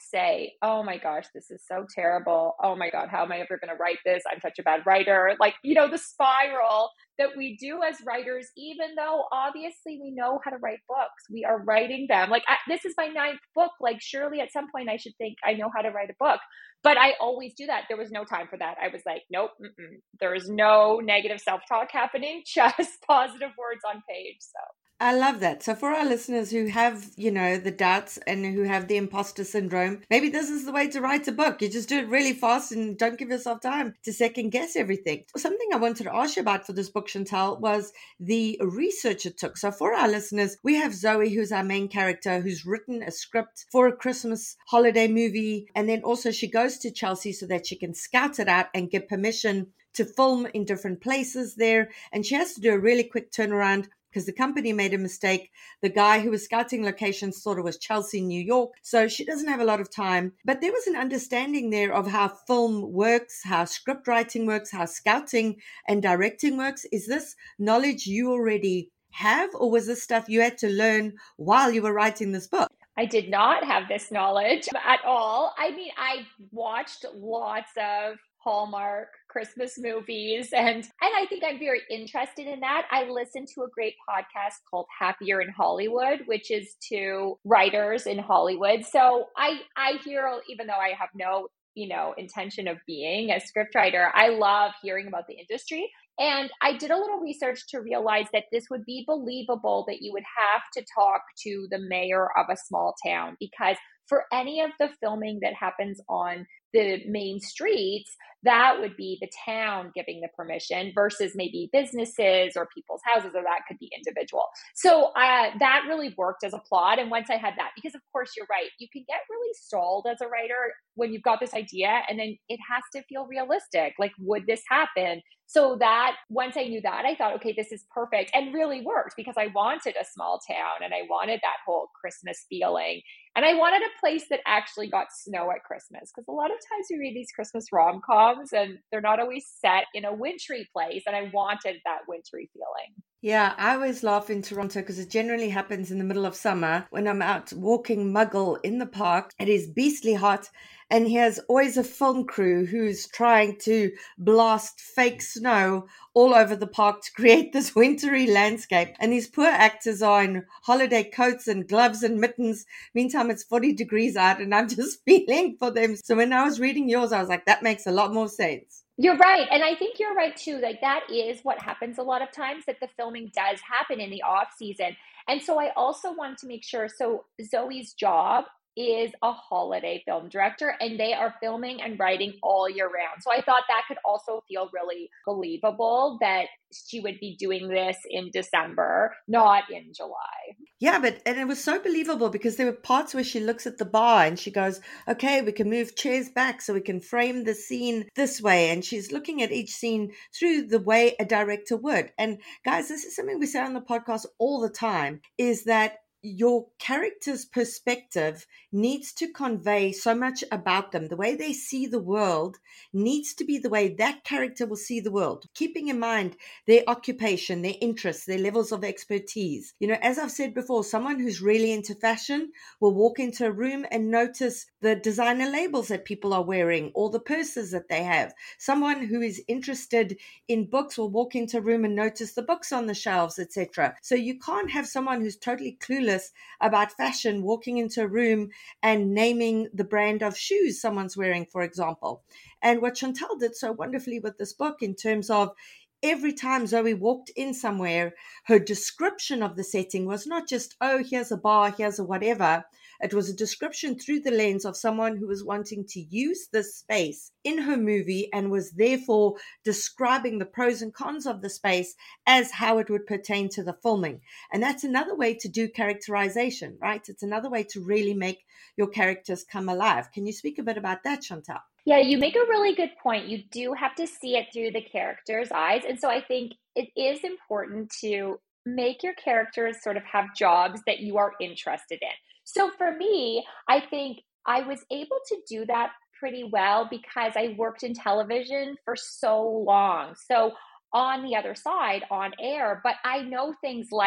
say, oh my gosh, this is so terrible. Oh my God, how am I ever going to write this? I'm such a bad writer. Like, the spiral that we do as writers, even though obviously we know how to write books, we are writing them. Like, this is my 9th book. Like, surely at some point I should think I know how to write a book. But I always do that. There was no time for that. I was like, nope, there is no negative self-talk happening, just positive words on page. So I love that. So for our listeners who have, the doubts and who have the imposter syndrome, maybe this is the way to write a book. You just do it really fast and don't give yourself time to second guess everything. Something I wanted to ask you about for this book, Chantal, was the research it took. So for our listeners, we have Zoe, who's our main character, who's written a script for a Christmas holiday movie. And then also she goes to Chelsea so that she can scout it out and get permission to film in different places there. And she has to do a really quick turnaround because the company made a mistake. The guy who was scouting locations thought it was Chelsea, New York. So she doesn't have a lot of time. But there was an understanding there of how film works, how script writing works, how scouting and directing works. Is this knowledge you already have, or was this stuff you had to learn while you were writing this book? I did not have this knowledge at all. I mean, I watched lots of Hallmark Christmas movies, and I think I'm very interested in that. I listened to a great podcast called Happier in Hollywood, which is to writers in Hollywood. So I hear, even though I have no intention of being a scriptwriter, I love hearing about the industry. And I did a little research to realize that this would be believable, that you would have to talk to the mayor of a small town, because for any of the filming that happens on the main streets, that would be the town giving the permission versus maybe businesses or people's houses, or that could be individual. So that really worked as a plot. And once I had that, because of course you're right, you can get really stalled as a writer when you've got this idea and then it has to feel realistic. Like, would this happen? So that once I knew that, I thought, okay, this is perfect, and really worked, because I wanted a small town and I wanted that whole Christmas feeling. And I wanted a place that actually got snow at Christmas, because a lot of times you read these Christmas rom-coms and they're not always set in a wintry place. And I wanted that wintry feeling. Yeah, I always laugh in Toronto because it generally happens in the middle of summer when I'm out walking Muggle in the park. It is beastly hot, and here's always a film crew who's trying to blast fake snow all over the park to create this wintry landscape. And these poor actors are in holiday coats and gloves and mittens. Meantime, it's 40 degrees out, and I'm just feeling for them. So when I was reading yours, I was like, that makes a lot more sense. You're right. And I think you're right too. Like, that is what happens a lot of times, that the filming does happen in the off season. And so I also want to make sure, so Zoe's job is a holiday film director, and they are filming and writing all year round. So I thought that could also feel really believable, that she would be doing this in December, not in July. Yeah, and it was so believable because there were parts where she looks at the bar and she goes, okay, we can move chairs back so we can frame the scene this way. And she's looking at each scene through the way a director would. And guys, this is something we say on the podcast all the time, is that your character's perspective needs to convey so much about them. The way they see the world needs to be the way that character will see the world, keeping in mind their occupation, their interests, their levels of expertise. As I've said before, someone who's really into fashion will walk into a room and notice the designer labels that people are wearing or the purses that they have. Someone who is interested in books will walk into a room and notice the books on the shelves, etc. So you can't have someone who's totally clueless about fashion walking into a room and naming the brand of shoes someone's wearing, for example. And what Chantal did so wonderfully with this book, in terms of every time Zoe walked in somewhere, her description of the setting was not just, oh, here's a bar, here's a whatever. It was a description through the lens of someone who was wanting to use this space in her movie and was therefore describing the pros and cons of the space as how it would pertain to the filming. And that's another way to do characterization, right? It's another way to really make your characters come alive. Can you speak a bit about that, Chantal? Yeah, you make a really good point. You do have to see it through the character's eyes. And so I think it is important to make your characters sort of have jobs that you are interested in. So for me, I think I was able to do that pretty well because I worked in television for so long. So on the other side, on air, but I know things like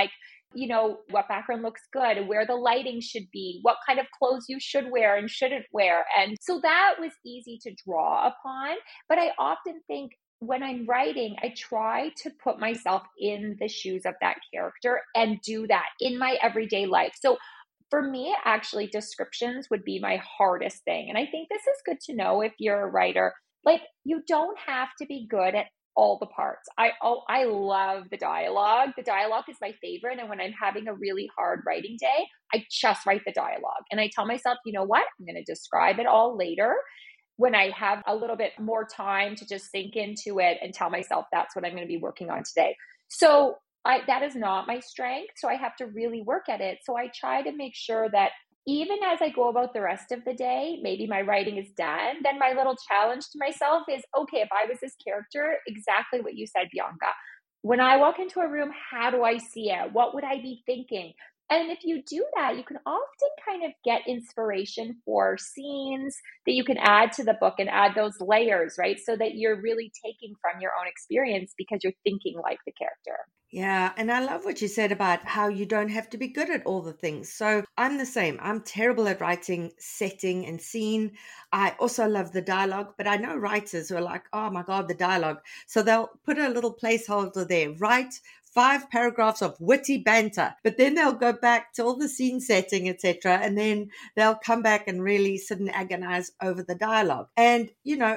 what background looks good, where the lighting should be, what kind of clothes you should wear and shouldn't wear. And so that was easy to draw upon. But I often think when I'm writing, I try to put myself in the shoes of that character and do that in my everyday life. So for me, actually, descriptions would be my hardest thing. And I think this is good to know if you're a writer. Like, you don't have to be good at all the parts. I love the dialogue. The dialogue is my favorite. And when I'm having a really hard writing day, I just write the dialogue. And I tell myself, you know what? I'm going to describe it all later when I have a little bit more time to just sink into it and tell myself that's what I'm going to be working on today. So that is not my strength. So I have to really work at it. So I try to make sure that even as I go about the rest of the day, maybe my writing is done, then my little challenge to myself is, okay, if I was this character, exactly what you said, Bianca. When I walk into a room, how do I see it? What would I be thinking? And if you do that, you can often kind of get inspiration for scenes that you can add to the book and add those layers, right? So that you're really taking from your own experience because you're thinking like the character. Yeah, and I love what you said about how you don't have to be good at all the things. So I'm the same. I'm terrible at writing setting and scene. I also love the dialogue, but I know writers who are like, oh my God, the dialogue. So they'll put a little placeholder there, write 5 paragraphs of witty banter, but then they'll go back to all the scene setting, etc., and then they'll come back and really sit and agonize over the dialogue. And,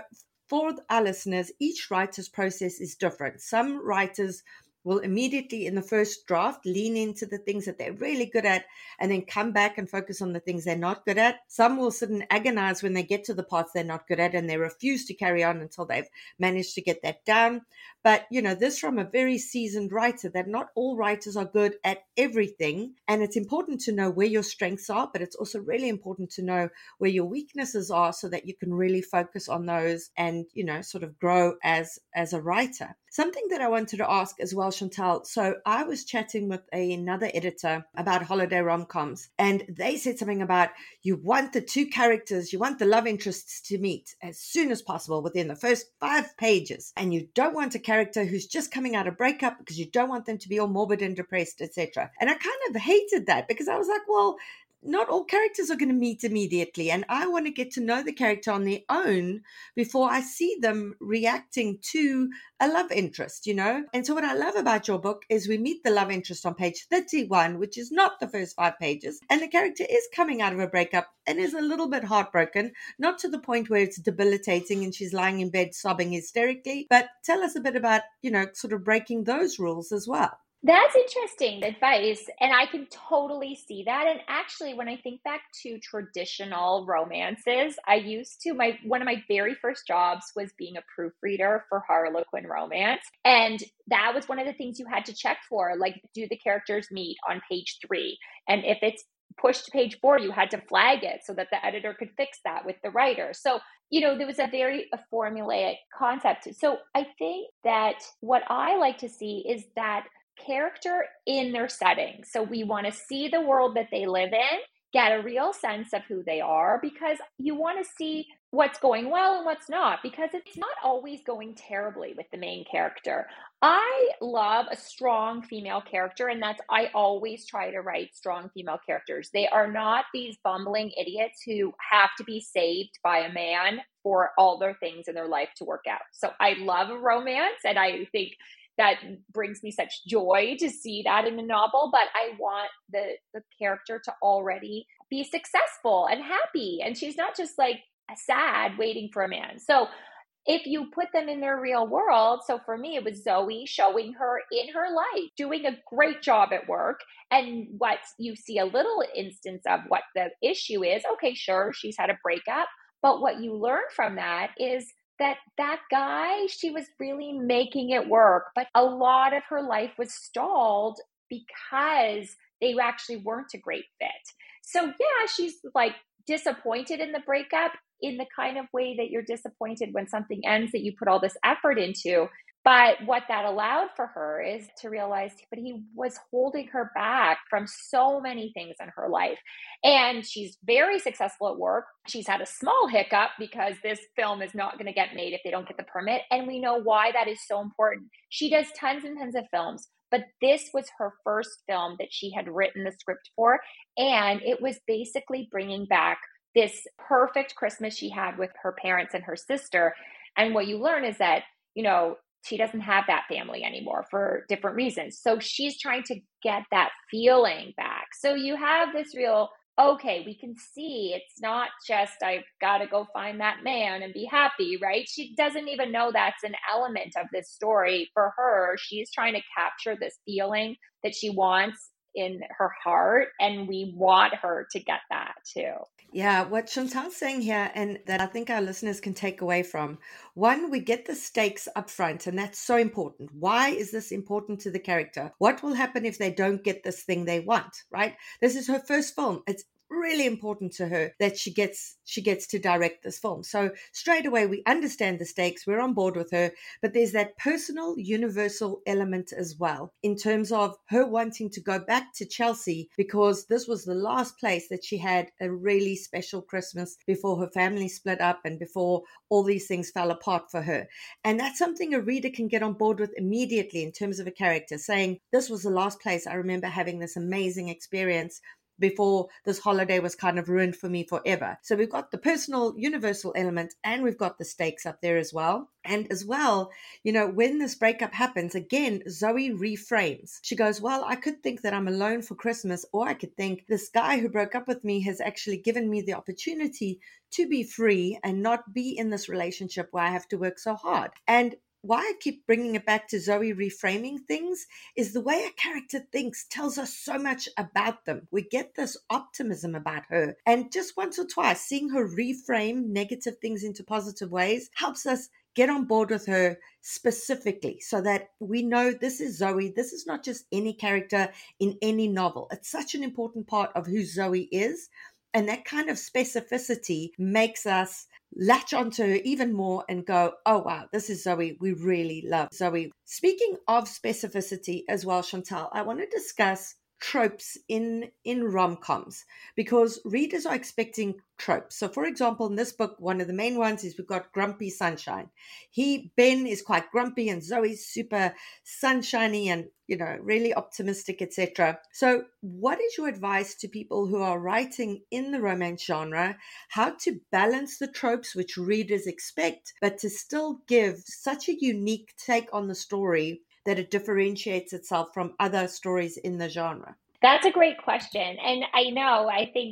for our listeners, each writer's process is different. Some writers will immediately in the first draft lean into the things that they're really good at and then come back and focus on the things they're not good at. Some will sit and agonize when they get to the parts they're not good at and they refuse to carry on until they've managed to get that down. But, this from a very seasoned writer, that not all writers are good at everything. And it's important to know where your strengths are, but it's also really important to know where your weaknesses are so that you can really focus on those and, sort of grow as a writer. Something that I wanted to ask as well, Chantal. So I was chatting with another editor about holiday rom-coms, and they said something about you want the 2 characters, you want the love interests to meet as soon as possible within the first 5 pages. And you don't want a character who's just coming out of breakup because you don't want them to be all morbid and depressed, etc. And I kind of hated that because I was like, well, not all characters are going to meet immediately. And I want to get to know the character on their own before I see them reacting to a love interest, And so what I love about your book is we meet the love interest on page 31, which is not the first 5 pages. And the character is coming out of a breakup and is a little bit heartbroken, not to the point where it's debilitating and she's lying in bed sobbing hysterically. But tell us a bit about, sort of breaking those rules as well. That's interesting advice. And I can totally see that. And actually, when I think back to traditional romances, I used to, one of my very first jobs was being a proofreader for Harlequin romance. And that was one of the things you had to check for, like, do the characters meet on page 3? And if it's pushed to page 4, you had to flag it so that the editor could fix that with the writer. So, there was a formulaic concept. So I think that what I like to see is that character in their setting. So we want to see the world that they live in, get a real sense of who they are, because you want to see what's going well and what's not, because it's not always going terribly with the main character. I love a strong female character, and I always try to write strong female characters. They are not these bumbling idiots who have to be saved by a man for all their things in their life to work out. So I love a romance, and I think that brings me such joy to see that in a novel, but I want the character to already be successful and happy. And she's not just like sad waiting for a man. So if you put them in their real world, so for me, it was Zoe showing her in her life, doing a great job at work. And what you see a little instance of what the issue is, okay, sure, she's had a breakup. But what you learn from that is that guy, she was really making it work, but a lot of her life was stalled because they actually weren't a great fit. So yeah, she's like disappointed in the breakup in the kind of way that you're disappointed when something ends that you put all this effort into. But what that allowed for her is to realize, but he was holding her back from so many things in her life. And she's very successful at work. She's had a small hiccup because this film is not going to get made if they don't get the permit. And we know why that is so important. She does tons and tons of films, but this was her first film that she had written the script for. And it was basically bringing back this perfect Christmas she had with her parents and her sister. And what you learn is that, she doesn't have that family anymore for different reasons. So she's trying to get that feeling back. So you have this real, okay, we can see it's not just I've got to go find that man and be happy, right? She doesn't even know that's an element of this story. For her, she's trying to capture this feeling that she wants in her heart, and we want her to get that too. Yeah, what Chantal's saying here, and that I think our listeners can take away from, one, we get the stakes up front, and that's so important. Why is this important to the character? What will happen if they don't get this thing they want, right? This is her first film. It's really important to her that she gets to direct this film. So straight away, we understand the stakes. We're on board with her, but there's that personal, universal element as well in terms of her wanting to go back to Chelsea because this was the last place that she had a really special Christmas before her family split up and before all these things fell apart for her. And that's something a reader can get on board with immediately in terms of a character saying, this was the last place I remember having this amazing experience before this holiday was kind of ruined for me forever. So we've got the personal, universal element, and we've got the stakes up there as well. And as well, when this breakup happens, again, Zoe reframes. She goes, well, I could think that I'm alone for Christmas, or I could think this guy who broke up with me has actually given me the opportunity to be free and not be in this relationship where I have to work so hard. And why I keep bringing it back to Zoe reframing things is the way a character thinks tells us so much about them. We get this optimism about her. And just once or twice, seeing her reframe negative things into positive ways helps us get on board with her specifically so that we know this is Zoe. This is not just any character in any novel. It's such an important part of who Zoe is. And that kind of specificity makes us latch onto her even more and go, oh, wow, this is Zoe. We really love Zoe. Speaking of specificity as well, Chantal, I want to discuss tropes in rom-coms because readers are expecting tropes. So for example, in this book, one of the main ones is we've got Grumpy Sunshine. Ben is quite grumpy and Zoe's super sunshiny and really optimistic, etc. So what is your advice to people who are writing in the romance genre, how to balance the tropes which readers expect, but to still give such a unique take on the story that it differentiates itself from other stories in the genre? That's a great question. And I think,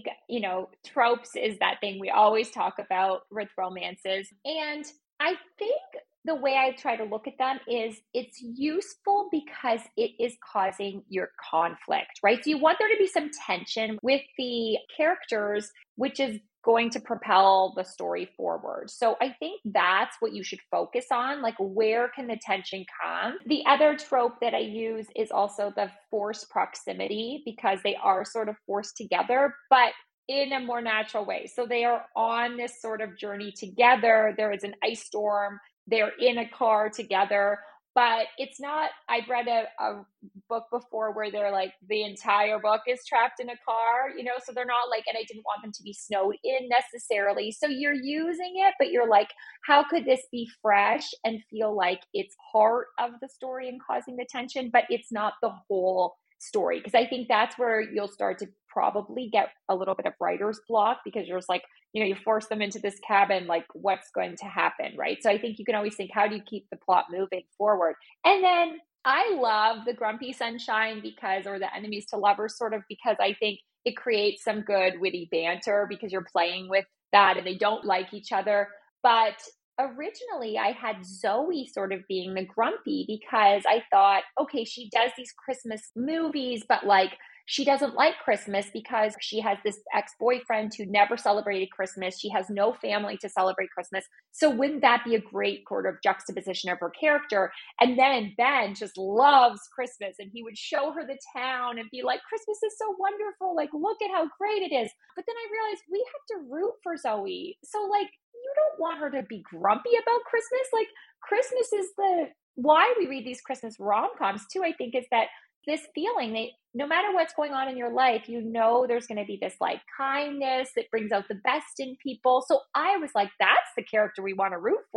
tropes is that thing we always talk about with romances. And I think the way I try to look at them is it's useful because it is causing your conflict, right? So you want there to be some tension with the characters, which is going to propel the story forward. So I think that's what you should focus on. Like, where can the tension come? The other trope that I use is also the forced proximity, because they are sort of forced together, but in a more natural way. So they are on this sort of journey together. There is an ice storm. They're in a car together. But it's not, I've read a book before where they're like, the entire book is trapped in a car, so they're not like, and I didn't want them to be snowed in necessarily. So you're using it, but you're like, how could this be fresh and feel like it's part of the story and causing the tension, but it's not the whole story? Because I think that's where you'll start to probably get a little bit of writer's block, because you're just like, you force them into this cabin, like what's going to happen, right? So I think you can always think, how do you keep the plot moving forward? And then I love the Grumpy Sunshine or the enemies to lovers sort of, because I think it creates some good witty banter because you're playing with that and they don't like each other. But originally I had Zoe sort of being the grumpy, because I thought, okay, she does these Christmas movies, but like, she doesn't like Christmas because she has this ex-boyfriend who never celebrated Christmas. She has no family to celebrate Christmas. So wouldn't that be a great sort of juxtaposition of her character? And then Ben just loves Christmas, and he would show her the town and be like, Christmas is so wonderful. Like, look at how great it is. But then I realized we have to root for Zoe. So like, you don't want her to be grumpy about Christmas. Like, Christmas is why we read these Christmas rom-coms too, I think, is that this feeling that no matter what's going on in your life, there's going to be this like kindness that brings out the best in people. So I was like, that's the character we want to root for.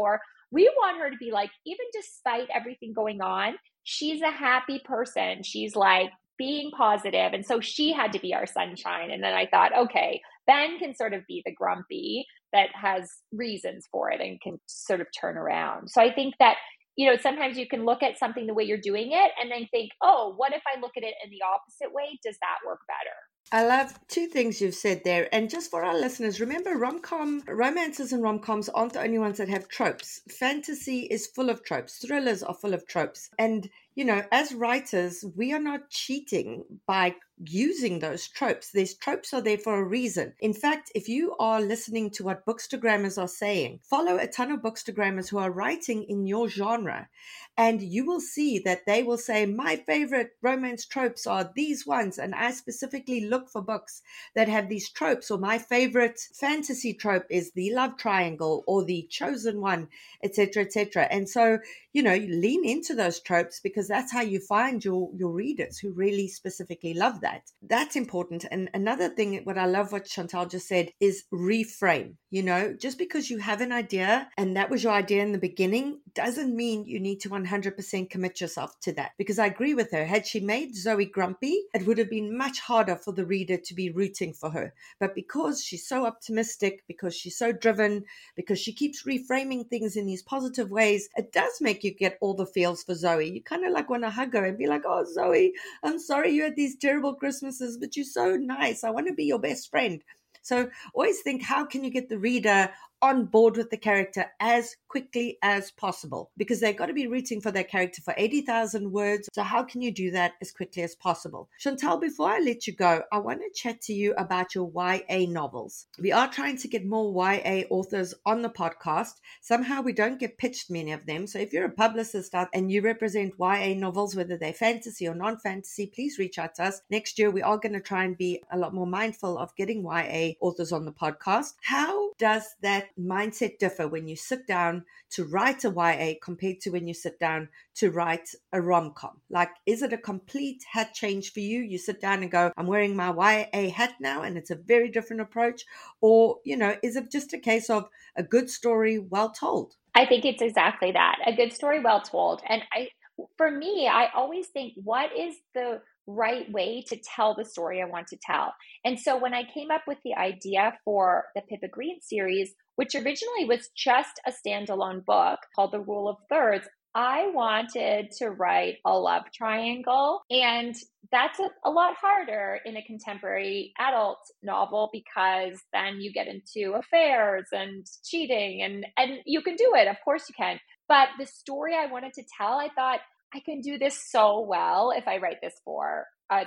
We want her to be like, even despite everything going on, she's a happy person. She's like being positive. And so she had to be our sunshine. And then I thought, okay, Ben can sort of be the grumpy that has reasons for it and can sort of turn around. So I think that, sometimes you can look at something the way you're doing it and then think, oh, what if I look at it in the opposite way? Does that work better? I love two things you've said there. And just for our listeners, remember romances and rom-coms aren't the only ones that have tropes. Fantasy is full of tropes. Thrillers are full of tropes. And, as writers, we are not cheating by using those tropes. These tropes are there for a reason. In fact, if you are listening to what bookstagrammers are saying, follow a ton of bookstagrammers who are writing in your genre, and you will see that they will say, my favorite romance tropes are these ones. And I specifically look for books that have these tropes, or my favorite fantasy trope is the love triangle or the chosen one, etc., etc. And so, you lean into those tropes, because that's how you find your readers who really specifically love that. That's important. And another thing, what I love what Chantal just said is reframe. Just because you have an idea and that was your idea in the beginning doesn't mean you need to 100% commit yourself to that. Because I agree with her. Had she made Zoe grumpy, it would have been much harder for the reader to be rooting for her. But because she's so optimistic, because she's so driven, because she keeps reframing things in these positive ways, it does make you get all the feels for Zoe. You kind of like want to hug her and be like, oh, Zoe, I'm sorry you had these terrible Christmases, but you're so nice. I want to be your best friend. So always think, how can you get the reader on board with the character as quickly as possible? Because they've got to be rooting for their character for 80,000 words. So how can you do that as quickly as possible? Chantal, before I let you go, I want to chat to you about your YA novels. We are trying to get more YA authors on the podcast. Somehow we don't get pitched many of them. So if you're a publicist out and you represent YA novels, whether they're fantasy or non-fantasy, please reach out to us. Next year, we are going to try and be a lot more mindful of getting YA authors on the podcast. How does that mindset differ when you sit down to write a YA compared to when you sit down to write a rom-com? Like, is it a complete hat change for you? You sit down and go, I'm wearing my YA hat now, and it's a very different approach? Or, is it just a case of a good story well told? I think it's exactly that. A good story well told. And for me, I always think, what is the right way to tell the story I want to tell? And so when I came up with the idea for the Pippa Green series, which originally was just a standalone book called The Rule of Thirds, I wanted to write a love triangle. And that's a lot harder in a contemporary adult novel, because then you get into affairs and cheating, and you can do it. Of course you can. But the story I wanted to tell, I thought, I can do this so well if I write this for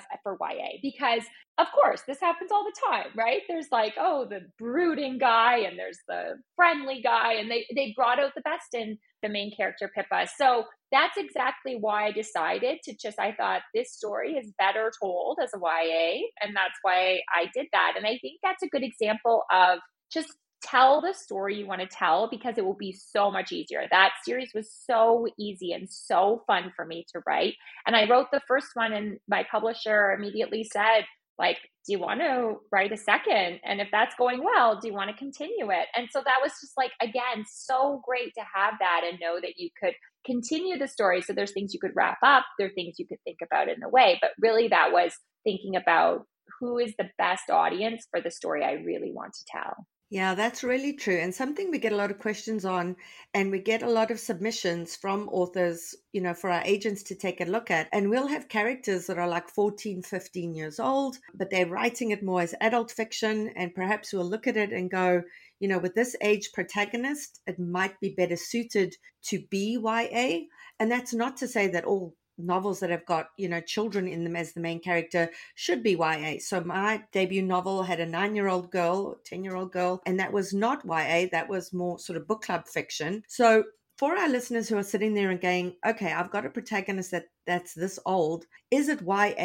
YA, because of course this happens all the time, right? There's like, oh, the brooding guy and there's the friendly guy, and they brought out the best in the main character Pippa. So that's exactly why I decided I thought this story is better told as a YA, and that's why I did that. And I think that's a good example of just tell the story you want to tell, because it will be so much easier. That series was so easy and so fun for me to write. And I wrote the first one, and my publisher immediately said, like, do you want to write a second? And if that's going well, do you want to continue it? And so that was just like, again, so great to have that and know that you could continue the story. So there's things you could wrap up, there are things you could think about in the way, but really that was thinking about who is the best audience for the story I really want to tell. Yeah, that's really true. And something we get a lot of questions on, and we get a lot of submissions from authors, for our agents to take a look at. And we'll have characters that are like 14, 15 years old, but they're writing it more as adult fiction. And perhaps we'll look at it and go, with this age protagonist, it might be better suited to be YA. And that's not to say that all novels that have got, children in them as the main character should be YA. So my debut novel had a 9-year-old girl, 10-year-old girl, and that was not YA. That was more sort of book club fiction. So for our listeners who are sitting there and going, okay, I've got a protagonist that's this old, is it YA?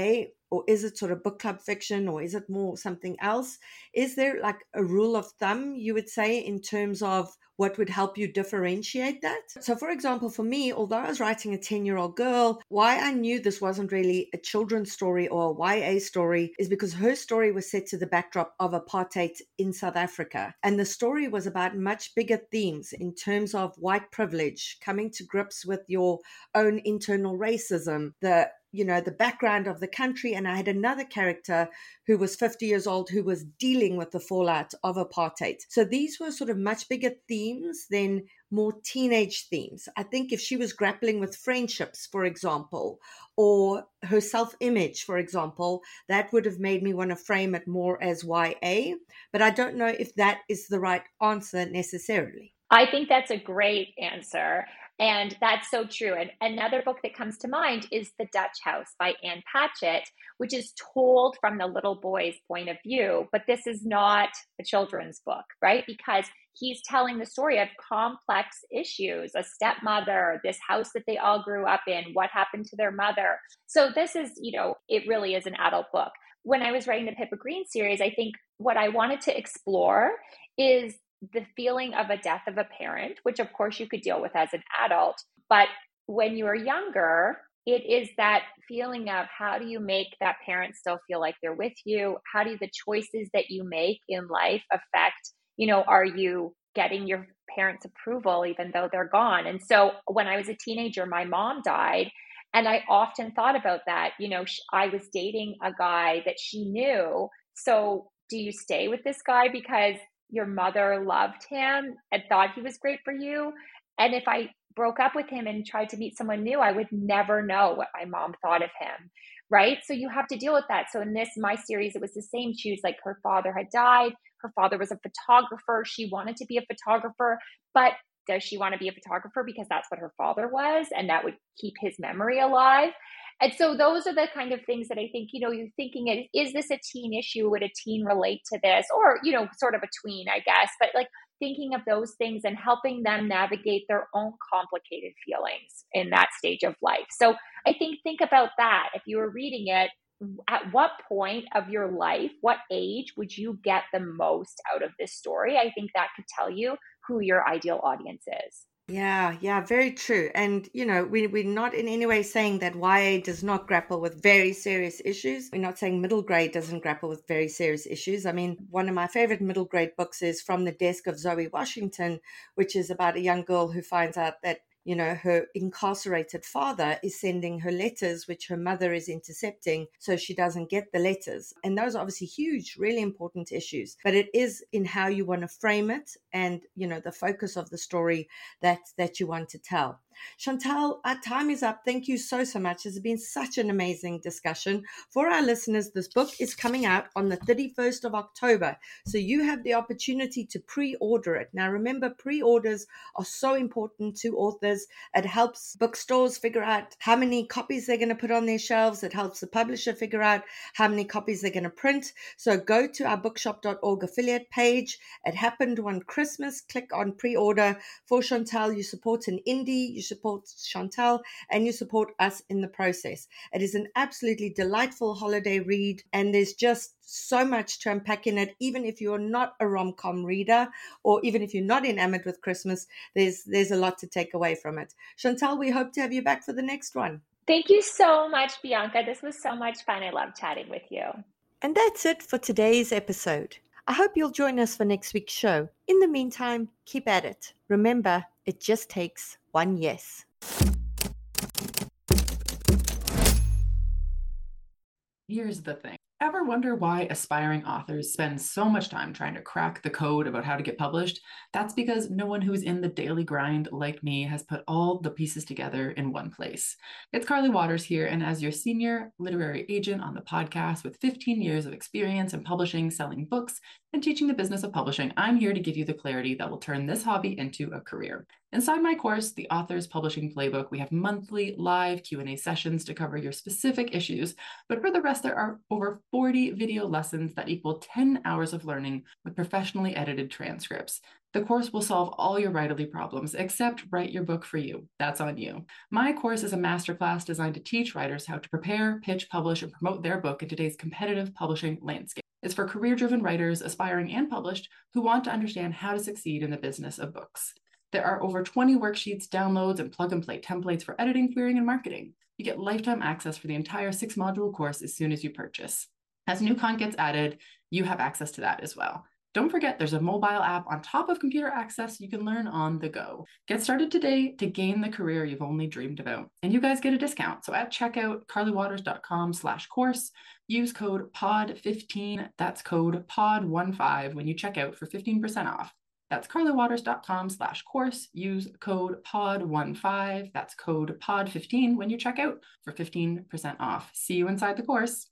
or is it sort of book club fiction, or is it more something else? Is there like a rule of thumb, you would say, in terms of what would help you differentiate that? So for example, for me, although I was writing a 10-year-old girl, why I knew this wasn't really a children's story or a YA story is because her story was set to the backdrop of apartheid in South Africa. And the story was about much bigger themes in terms of white privilege, coming to grips with your own internal racism, the background of the country. And I had another character who was 50 years old who was dealing with the fallout of apartheid. So these were sort of much bigger themes than more teenage themes. I think if she was grappling with friendships, for example, or her self-image, for example, that would have made me want to frame it more as YA. But I don't know if that is the right answer necessarily. I think that's a great answer. And that's so true. And another book that comes to mind is The Dutch House by Ann Patchett, which is told from the little boy's point of view. But this is not a children's book, right? Because he's telling the story of complex issues, a stepmother, this house that they all grew up in, what happened to their mother. So this is, it really is an adult book. When I was writing the Pippa Green series, I think what I wanted to explore is the feeling of a death of a parent, which of course you could deal with as an adult. But when you are younger, it is that feeling of how do you make that parent still feel like they're with you? How do the choices that you make in life affect, are you getting your parents' approval even though they're gone? And so when I was a teenager, my mom died. And I often thought about that. I was dating a guy that she knew. So do you stay with this guy because your mother loved him and thought he was great for you? And if I broke up with him and tried to meet someone new, I would never know what my mom thought of him, right? So you have to deal with that. So in my series, it was the same. She was like, her father had died. Her father was a photographer. She wanted to be a photographer, but does she want to be a photographer because that's what her father was and that would keep his memory alive? And so those are the kind of things that I think, you're thinking, is this a teen issue? Would a teen relate to this? Or, sort of a tween, I guess, but like thinking of those things and helping them navigate their own complicated feelings in that stage of life. So I think about that. If you were reading it, at what point of your life, what age would you get the most out of this story? I think that could tell you who your ideal audience is. Yeah, very true. And, we're not in any way saying that YA does not grapple with very serious issues. We're not saying middle grade doesn't grapple with very serious issues. I mean, one of my favorite middle grade books is From the Desk of Zoe Washington, which is about a young girl who finds out that her incarcerated father is sending her letters, which her mother is intercepting, so she doesn't get the letters. And those are obviously huge, really important issues. But it is in how you want to frame it and, the focus of the story that you want to tell. Chantal, our time is up. Thank you so much. It's been such an amazing discussion. For our listeners, this book is coming out on the 31st of October. So you have the opportunity to pre-order it. Now, remember, pre-orders are so important to authors. It helps bookstores figure out how many copies they're going to put on their shelves. It helps the publisher figure out how many copies they're going to print. So go to our bookshop.org affiliate page. It happened on Christmas. Click on pre-order. For Chantal, you support an indie, you support Chantal, and you support us in the process. It is an absolutely delightful holiday read, and there's just so much to unpack in it. Even if you're not a rom-com reader, or even if you're not enamored with Christmas, there's a lot to take away from it. Chantal, we hope to have you back for the next one. Thank you so much, Bianca. This was so much fun. I love chatting with you. And that's it for today's episode. I hope you'll join us for next week's show. In the meantime, keep at it. Remember, it just takes one yes. Here's the thing. Ever wonder why aspiring authors spend so much time trying to crack the code about how to get published? That's because no one who's in the daily grind like me has put all the pieces together in one place. It's Carly Waters here, and as your senior literary agent on the podcast with 15 years of experience in publishing, selling books, and teaching the business of publishing, I'm here to give you the clarity that will turn this hobby into a career. Inside my course, The Author's Publishing Playbook, we have monthly live Q&A sessions to cover your specific issues, but for the rest, there are over 40 video lessons that equal 10 hours of learning with professionally edited transcripts. The course will solve all your writerly problems, except write your book for you. That's on you. My course is a masterclass designed to teach writers how to prepare, pitch, publish, and promote their book in today's competitive publishing landscape. It's for career-driven writers, aspiring and published, who want to understand how to succeed in the business of books. There are over 20 worksheets, downloads, and plug-and-play templates for editing, querying, and marketing. You get lifetime access for the entire 6-module course as soon as you purchase. As new content gets added, you have access to that as well. Don't forget, there's a mobile app on top of computer access you can learn on the go. Get started today to gain the career you've only dreamed about. And you guys get a discount. So at checkout, carlywaters.com/course, use code POD15, that's code POD15 when you check out for 15% off. That's carlywaters.com/course. Use code POD15, that's code POD15 when you check out for 15% off. See you inside the course.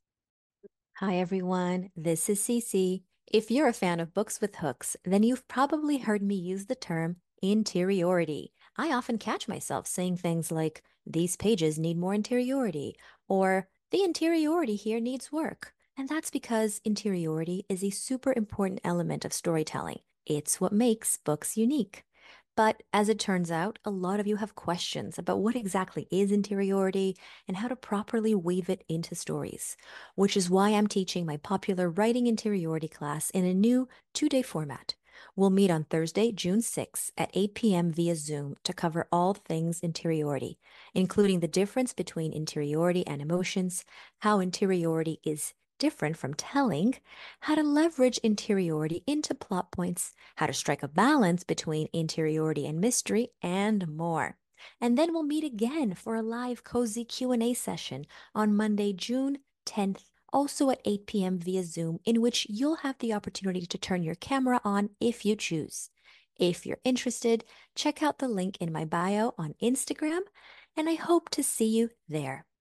Hi, everyone. This is Cece. If you're a fan of books with hooks, then you've probably heard me use the term interiority. I often catch myself saying things like, these pages need more interiority, or the interiority here needs work. And that's because interiority is a super important element of storytelling. It's what makes books unique. But as it turns out, a lot of you have questions about what exactly is interiority and how to properly weave it into stories, which is why I'm teaching my popular Writing Interiority class in a new 2-day format. We'll meet on Thursday, June 6th at 8 p.m. via Zoom to cover all things interiority, including the difference between interiority and emotions, how interiority is different from telling, how to leverage interiority into plot points, how to strike a balance between interiority and mystery, and more. And then we'll meet again for a live cozy Q&A session on Monday, June 10th, also at 8 p.m. via Zoom, in which you'll have the opportunity to turn your camera on if you choose. If you're interested, check out the link in my bio on Instagram, and I hope to see you there.